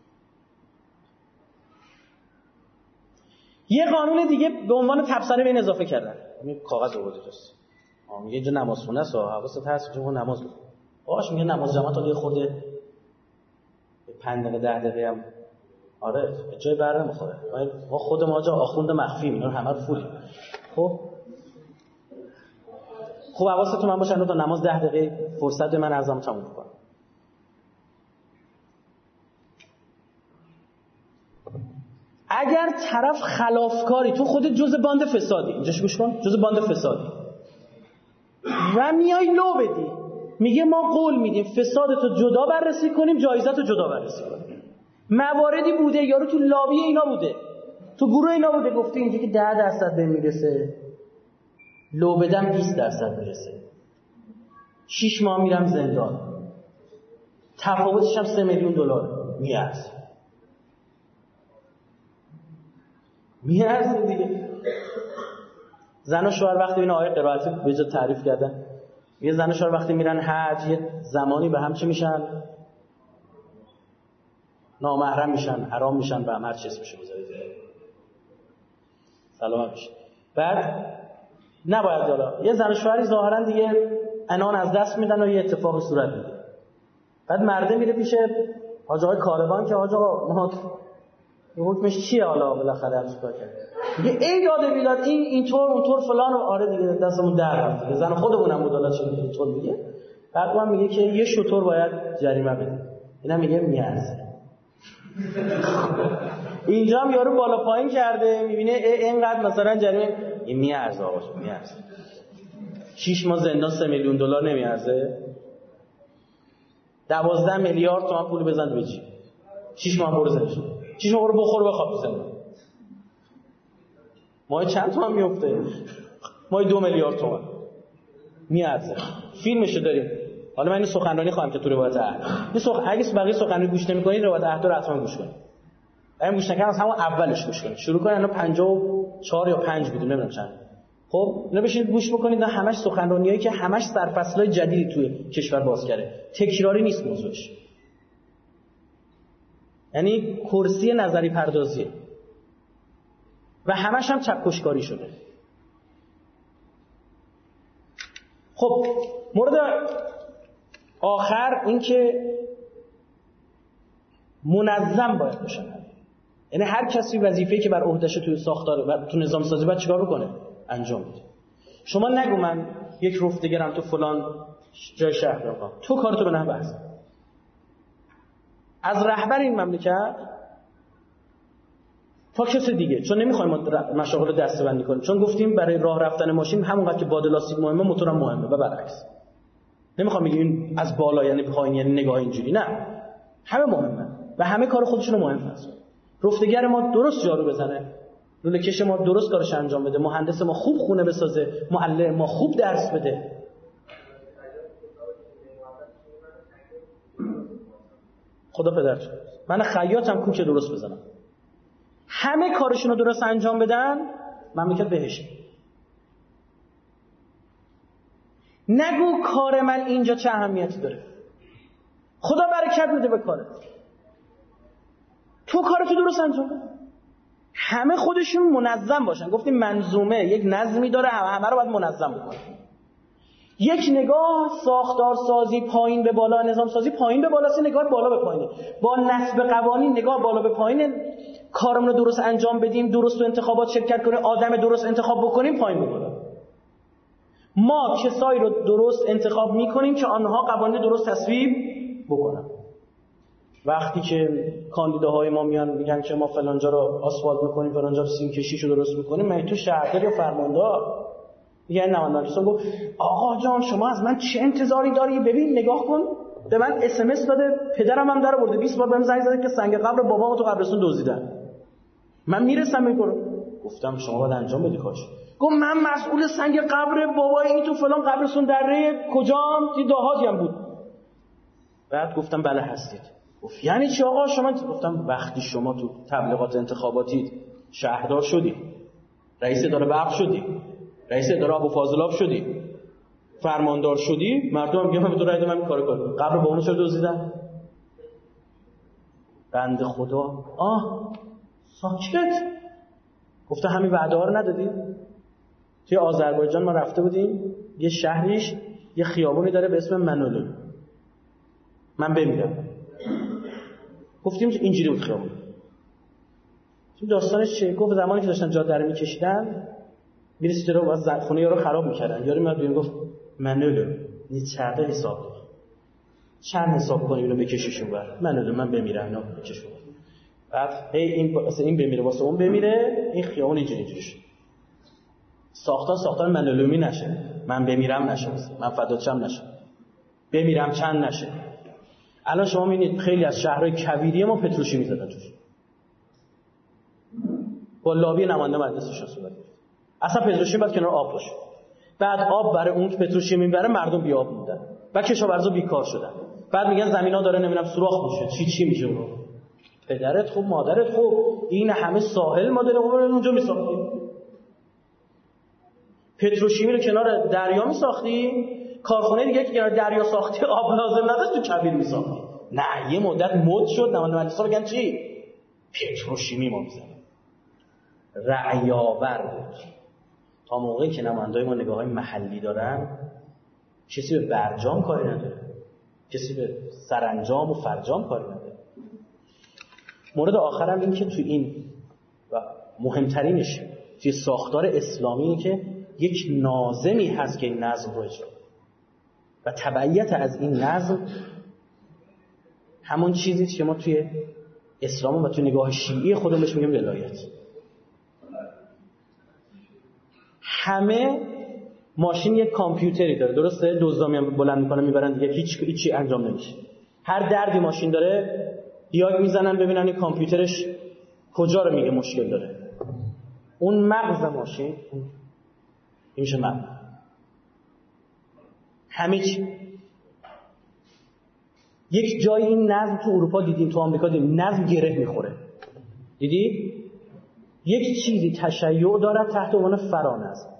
B: یه قانون دیگه به عنوان تبصره به این اضافه کردن. این کاغذ آورده جاست. آ میگه اینجا نماز خونه است، حواست هست که نماز بخون. باش میگه نماز جماعت تا خورده پنج دقیقه ده دقیقه هم آره جای بر نمیخوره. ما خود ما جا آخوند مخفی اینا رو همه رو فولیم. خب خب حواستون من باشه تا نماز ده دقیقه فرصت من ازم تموم کنم. اگر طرف خلافکاری تو خودت جزء باند فسادی، اینجاش گوش کن، جزء باند فسادی و میای لو بدی، میگه ما قول میدیم فسادتو جدا بررسی کنیم، جایزتو جدا بررسی کنیم. مواردی بوده یارو تو لابی اینا بوده، تو گروه اینا بوده، گفته اینجا که ده درصد بهم میرسه، لو بدم بیست درصد میرسه، شش ماه میرم زندان، تفاوتش هم سه میلیون دلار میارزه. میارزه دیگه. زن و شوهر وقتی این آیه قرائتی به جا تعریف کردن، یه زن و شوهر وقتی میرن حج یه زمانی به هم چی میشن؟ نامحرم میشن، حرام میشن، به هم هر چی اسمش بذارید سلام میشه. بعد نباید حالا یه زن و شوهری ظاهرا دیگه انان از دست میدن و یه اتفاقی صورت میگیره. بعد مرده میره پیش حاج آقای کاروان که حاج آقا ما حکمش چیه حالا بالاخره هم چیکار کرد؟ میگه ای داده بیداد این اینطور اونطور فلان و آره دیگه دستمون در رفت دیگه. زن خودمونم بود حالا چه اینطور میگه. بعد اون میگه که یه شطور باید جریمه بده. اینا میگه میارزه. اینجا هم یارو بالا پایین کرده، میبینه اینقدر مثلا جریمه، این میارزه آقا، میارزه. شش ماه زندان سه میلیون دلار نمیارزه؟ دوازده میلیارد تومان پول بزن به چی؟ شش ماه برو زندان. شش ماه برو بخور بخواب زندان. ماه چند تومان میفته؟ ماه دو میلیارد تومان. میارزه. فیلمشو داریم. حالا من این سخنرانی خواهم که تو روایت عهد. این سخن اگه بقیه سخنرانی گوش نمی‌کنید روایت عهد رو حتما گوش کنید. اگه گوش نکنید از همون اولش گوش کنید. شروع کنید الان پنجاه و چهار یا پنج بود نمیدونم چند. خب اینا بشینید گوش بکنید، نه همش سخنرانیایی که همش سرفصلای جدیدی توی کشور باز کرده. تکراری نیست موضوعش. یعنی کرسی نظری پردازیه. و همش هم چکشکاری شده. خب مورد آخر این که منظم باید باشن. یعنی هر کسی وظیفه‌ای که بر عهده‌اش توی ساختار و تو نظام سازی باید چیکار بکنه؟ انجام بده. شما نگو من یک رفتگرم تو فلان جای شهر دارم، تو کارتو به نحو بحث. از رهبر این مملکت تا کسی دیگه، چون نمیخوایم مشاغل رو دسته‌بندی کنیم، چون گفتیم برای راه رفتن ماشین همونقدر که باد لاستیک مهمه موتورم مهمه و برعکس. نمیخوام بگم این از بالا یعنی پایین یعنی نگاه اینجوری، نه، همه مهمه و همه کار خودشونو مهم فرض. رفتگر ما درست جارو بزنه، لوله کش ما درست کارش انجام بده، مهندس ما خوب خونه بسازه، معلم ما خوب درس بده. خدا پدرتون من خیاطم کوک درست بزنم، همه کارشونو درست انجام بدن، مملکت بهشه. نگو کار من اینجا چه اهمیتی داره، خدا برکت بده به کارت، تو کارتو درست انجام بده. همه خودشون منظم باشن. گفتیم منظومه یک نظمی داره، همه رو باید منظم بکنه. یک نگاه ساختار سازی پایین به بالا، نظام سازی پایین به بالا، سه نگاه بالا به پایینه. با نصب قوانین نگاه بالا به پایین، کارمون رو درست انجام بدیم، درست تو انتخابات شرکت کنیم، آدم درست انتخاب بکنیم، پایین به بالا. ما کسایی رو درست انتخاب میکنیم که آنها قوانین درست تصویب بکنن. وقتی که کاندیداهای ما میان میگن که ما فلانجا رو آسفالت میکنیم، فلانجا رو سیم کشیشو درست میکنیم، من تو شهردار یا فرماندار میگن نمایندگی گفت آقا جان شما از من چه انتظاری داری؟ ببین نگاه کن، به من اس ام اس داده، پدرم هم در آورده، بیست بار بهم زنگ زده که سنگ قبر بابامو تو قبرستون دزدیدن، من میرسم میکنم. گفتم شما باید انجام بدی کارش. گفت من مسئول سنگ قبر بابای این تو فلان قبرستون دره کجام؟ تی دهاتی هم بود. بعد گفتم بله هستید. گفت یعنی چی آقا شما؟ گفتم وقتی شما تو تبلیغات انتخاباتی شهردار شدی، رئیس اداره برق شدی، رئیس اداره آب و فاضلاب شدی، فرماندار شدی، مردم میگن من به تو رای دادم کارو کن. قبر بابامو چرا دزدیدن؟ بنده خدا آه ساکت. گفته همین وعده ها رو ندادی؟ توی آذربایجان ما رفته بودیم، یه شهریش یه خیابونی داره به اسم منولو، من بمیرم. گفتیم اینجوری بود خیابون. داستانش چیه؟ گفت زمانی که داشتن جاده رو میکشیدن میرسید رو باز خونه یارو خراب میکردن، یارو میاد بیرون گفت منولو یه چرده حساب دار چند حساب کنی اینو بکشیشون بر منولو من بمیرم اینا بکشون. بعد هی این واسه این بمیره واسه اون بمیره، این خیابون اینجوری اینجوری شد. ساختن ساختن منولومی نشه، من بمیرم نشه، من فداچم نشه، بمیرم چند نشه. الان شما میبینید خیلی از شهرهای کبیری ما پتروشیمی زدن توش، با لابی نماینده مجلسشون صحبت کرد. اصلا پتروشیمی باید کنار آب باشه، بعد آب برای اون که پتروشیمی میبره مردم بی آب موندن و کشاورزا بیکار شدن. بعد میگن زمینا داره نمیدونم سوراخ میشه، چی چی میشه اون. پدرت خوب مادرت خوب این همه ساحل ما داره اونجا میساختیم، پتروشیمی رو کنار دریا میساختی، کارخونه دیگه که کنار دریا ساختی آب لازم نداشت تو کبیر میساختی. نه یه مدت مد شد نماینده مجلس بگن چی پتروشیمی ما میزنیم. رعیاور بود تا موقعی که نماینده‌های ما نگاه‌های محلی دارن، کسی به برجام کاری نداره، کسی به سرانجام و فرجام کاری نداره. مورد آخرم این که تو این و مهمترینش توی ساختار اسلامی اینه که یک ناظمی هست که این نظم رو اجرا و تبعیت از این نظم همون چیزی که ما توی اسلام و توی نگاه شیعی خودمون بهش میگیم ولایت. همه ماشین یک کامپیوتری داره، درسته؟ دزدا میان بلند میکنن میبرن دیگه، هیچ هیچی انجام نمیشه. هر دردی ماشین داره دیاگ میزنن ببینن این کامپیوترش کجا رو میگه مشکل داره. اون مغز ماشین این میشه مغز همه چی. یک جای این نظم تو اروپا دیدیم، تو آمریکا دیدیم، نظم گره میخوره. دیدی؟ یک چیزی تشیع دارد تحت عنوان فرانظم،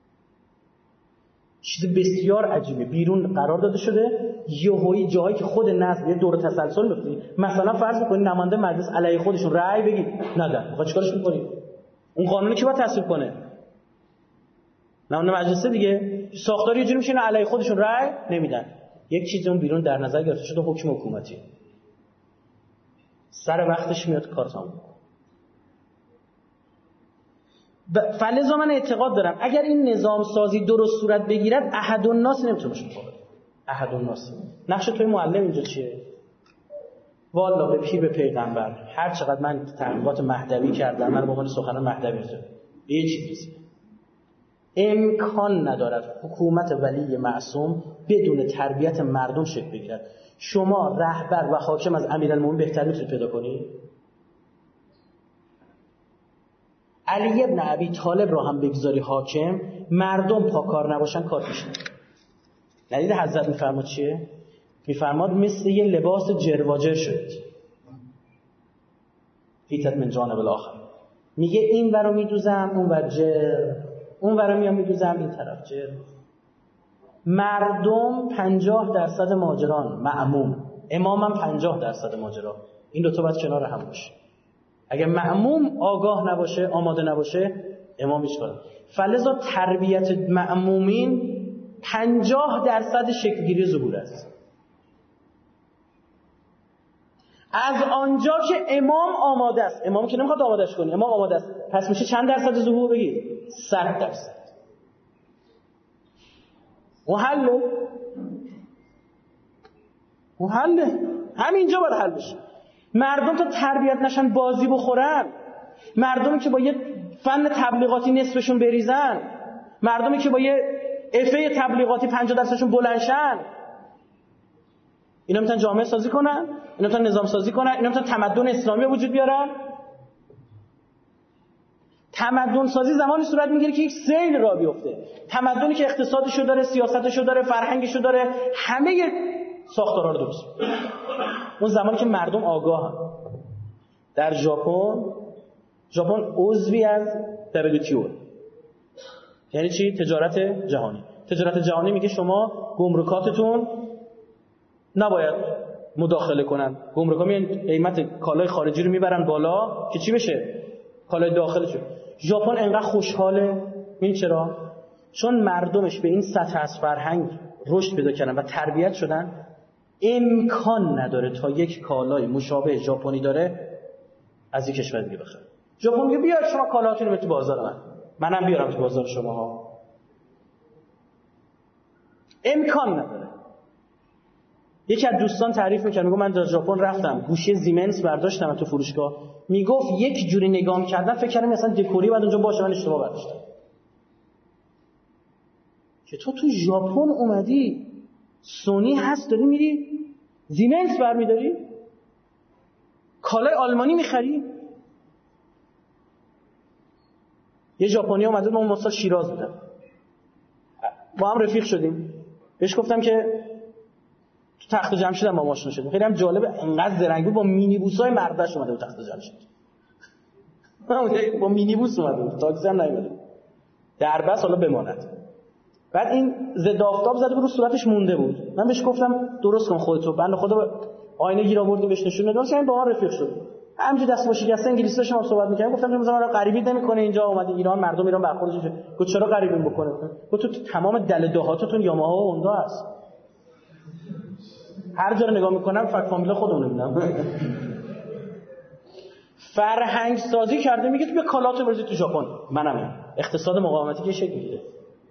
B: چیز بسیار عجیبه، بیرون قرار داده شده، یهویی جایی که خود نظم یه دور تسلسل می‌کنه. مثلا فرض بکنید نماینده مجلس علیه خودشون رأی بگید ندن، آقا چیکارش می‌کنید؟ اون قانونی کی باید تصویب کنه؟ نماینده مجلس دیگه. ساختار یه جوری میشه علیه خودشون رأی نمیدن. یک چیز اون بیرون در نظر گرفته شده، حکم حکومتی. سر وقتش میاد کار تموم. فلذا من اعتقاد دارم اگر این نظام سازی درست صورت بگیرد احدالناس نمیتونه باشه مقابل. احدالناس. نقش توی معلم اینجا چیه؟ والا به پیر به پیغمبر هر چقدر من تحقیقات مهدوی کردم، من به عنوان سخنران مهدوی رسیدم به یه چیز رسیدم، امکان ندارد حکومت ولی معصوم بدون تربیت مردم شکل بگیرد. شما رهبر و حاکم از امیرالمومنین بهتر میتونید پیدا کنید؟ علی ابن ابی طالب رو هم بگذاری حاکم، مردم پا کار نباشن کار پیش نمیره. ندید حضرت میفرماد چیه؟ میفرماد مثل یه لباس جرواجر شد. فیتت من جانب الاخر. میگه این ورو میدوزم اون ور جر، اون ورو میام میدوزم این طرف جر. مردم پنجاه درصد ماجران، مأموم، امامم پنجاه درصد ماجرا. این دو تا باید کنار هم باشه. اگر مأموم آگاه نباشه، آماده نباشه، امام هیچ کاره. فلذا تربیت مأمومین پنجاه درصد شکلگیری ظهور است. از آنجا که امام آماده است، امام که نمیخواد آمادهش کنی، امام آماده است، پس میشه چند درصد ظهور بگید؟ صد درصد.
C: اون حله اون حله همینجا باید حل بشه. مردم تا تربیت نشن بازی بخورن، مردمی که با یه فن تبلیغاتی نصفشون بریزن، مردمی که با یه افه تبلیغاتی پنجاه درصدشون بلندشن، اینا میتونن جامعه سازی کنن، اینا میتونن نظام سازی کنن، اینا میتونن تمدن اسلامی وجود بیارن. تمدن سازی زمانی صورت میگیره که یک سیل را بیفته. تمدنی که اقتصادشو داره، سیاستشو داره، فرهنگشو داره، همه ساختارها رو درست. اون زمانی که مردم آگاهن. در ژاپن، ژاپن عضوی از دبلیو تی او. یعنی چی؟ تجارت جهانی. تجارت جهانی میگه شما گمرکاتتون نباید مداخله کنن. گمرکا میان قیمت کالای خارجی رو میبرن بالا که چی بشه؟ کالای داخلشون. ژاپن انقدر خوشحاله. این چرا؟ چون مردمش به این سطح از فرهنگ رشد پیدا کردن و تربیت شدن، امکان نداره تا یک کالای مشابه ژاپنی داره از یک کشور دیگه بخره. ژاپن میگه بیار شما کالاتون رو تو بازار من، منم بیارم تو بازار شماها. امکان نداره. یکی از دوستان تعریف میکنه، میگه من در ژاپن رفتم گوشی زیمنس برداشتم تو فروشگاه، میگفت یک جوری نگاه کردن فکر کردم مثلا دکوری بعد اونجا باشه، من اشتباه برداشتم. که تو تو ژاپن اومدی سونی هست داری میری زیمنس برمیداری، کالای آلمانی میخری. یه ژاپنی اومده، ما اون سال شیراز بودم، با هم رفیق شدیم، بهش گفتم که تو تخت جمشید با ما آشنا شدیم. خیلی هم جالبه، انقدر زرنگ بود، با مینیبوسای مرداش اومده بود تخت جمشید. با مینیبوس اومده بود، تاکسی هم نیومده. دربست حالا بماند. بعد این ضد آفتاب زده بود رو صورتش مونده بود. من بهش گفتم درست کن خودتو. بنده خدا آینه گیر آوردیم بهش نشون دادم، این با ما رفیق شد. همینجوری دست با شکسته انگلیسی داشتم با صحبت می‌کردم. گفتم مثلا من غریبی نمی‌کنه اینجا اومدی ایران، مردم ایران برخوردش چه؟ گفت چرا غریبی بکنه؟ گفت تو تمام دل دهاتتون یاماها و هوندا هست. هر جا رو نگاه می‌کنم فک فامیلا خودمون می‌بینم. فرهنگ سازی کرده، میگه تو به کالاتو بریز تو ژاپن. منم اقتصاد مقاومتی که شکل میگیره.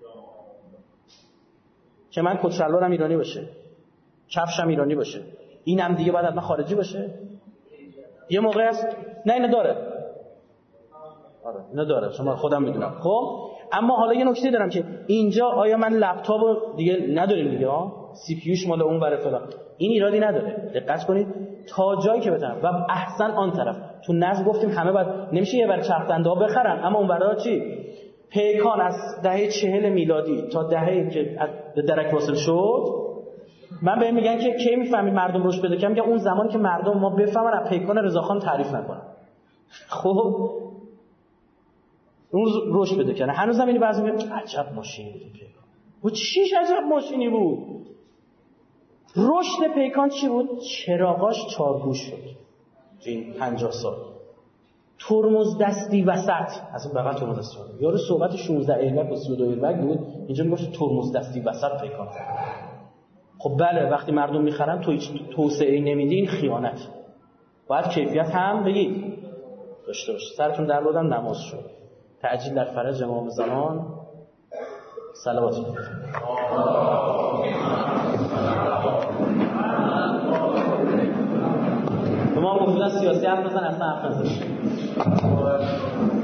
C: که من کچلوارم ایرانی باشه، کفشم ایرانی باشه، اینم دیگه باید حتما خارجی باشه. یه موقع است نه اینو داره، آره اینو داره، شما خودم میدونم. خب اما حالا یه نکته دارم که اینجا آیا من لپتاپو دیگه نداریم دیگه ها، سی پی یوش مال اون ور فلان، این ایرادی نداره. دقت کنید تا جایی که بتونم. و احسن آن طرف تو نظم گفتیم همه باید، نمیشه یه بر چرخ دنده ها بخرن، اما اون برا چی؟ پیکان از دهه چهل میلادی تا دهه که به درک واصل شد، من بهم میگن که کی میفهمید مردم رشد پیدا کردن؟ میگن اون زمانی که مردم ما بفهمن از پیکان رضاخان تعریف نکنن. خب اون رشد پیدا کردن. هنوزم اینی بعضی میگن عجب ماشینی بود پیکان. و چیش عجب ماشینی بود؟ رشد پیکان چی بود؟ چراغاش چارگوش شد. این پنجاه سال. ترمز دستی وسط، اصلا بغل ترمز دستی وسط. یارو صحبت شانزده ایربگ و سی و دو ایربگ بود، اینجا میگفت ترمز دستی وسط پیکان. خب بله، وقتی مردم میخرن تو هیچ توسعه‌ای نمیدی، این خیانت. باید کیفیت هم بگید داشته باشه. سرتون در بودم نماز شد. تعجیل در فرج امام زمان. صلوات ما گفتن سیاسی حرف بزن، اصلا حرف نزن.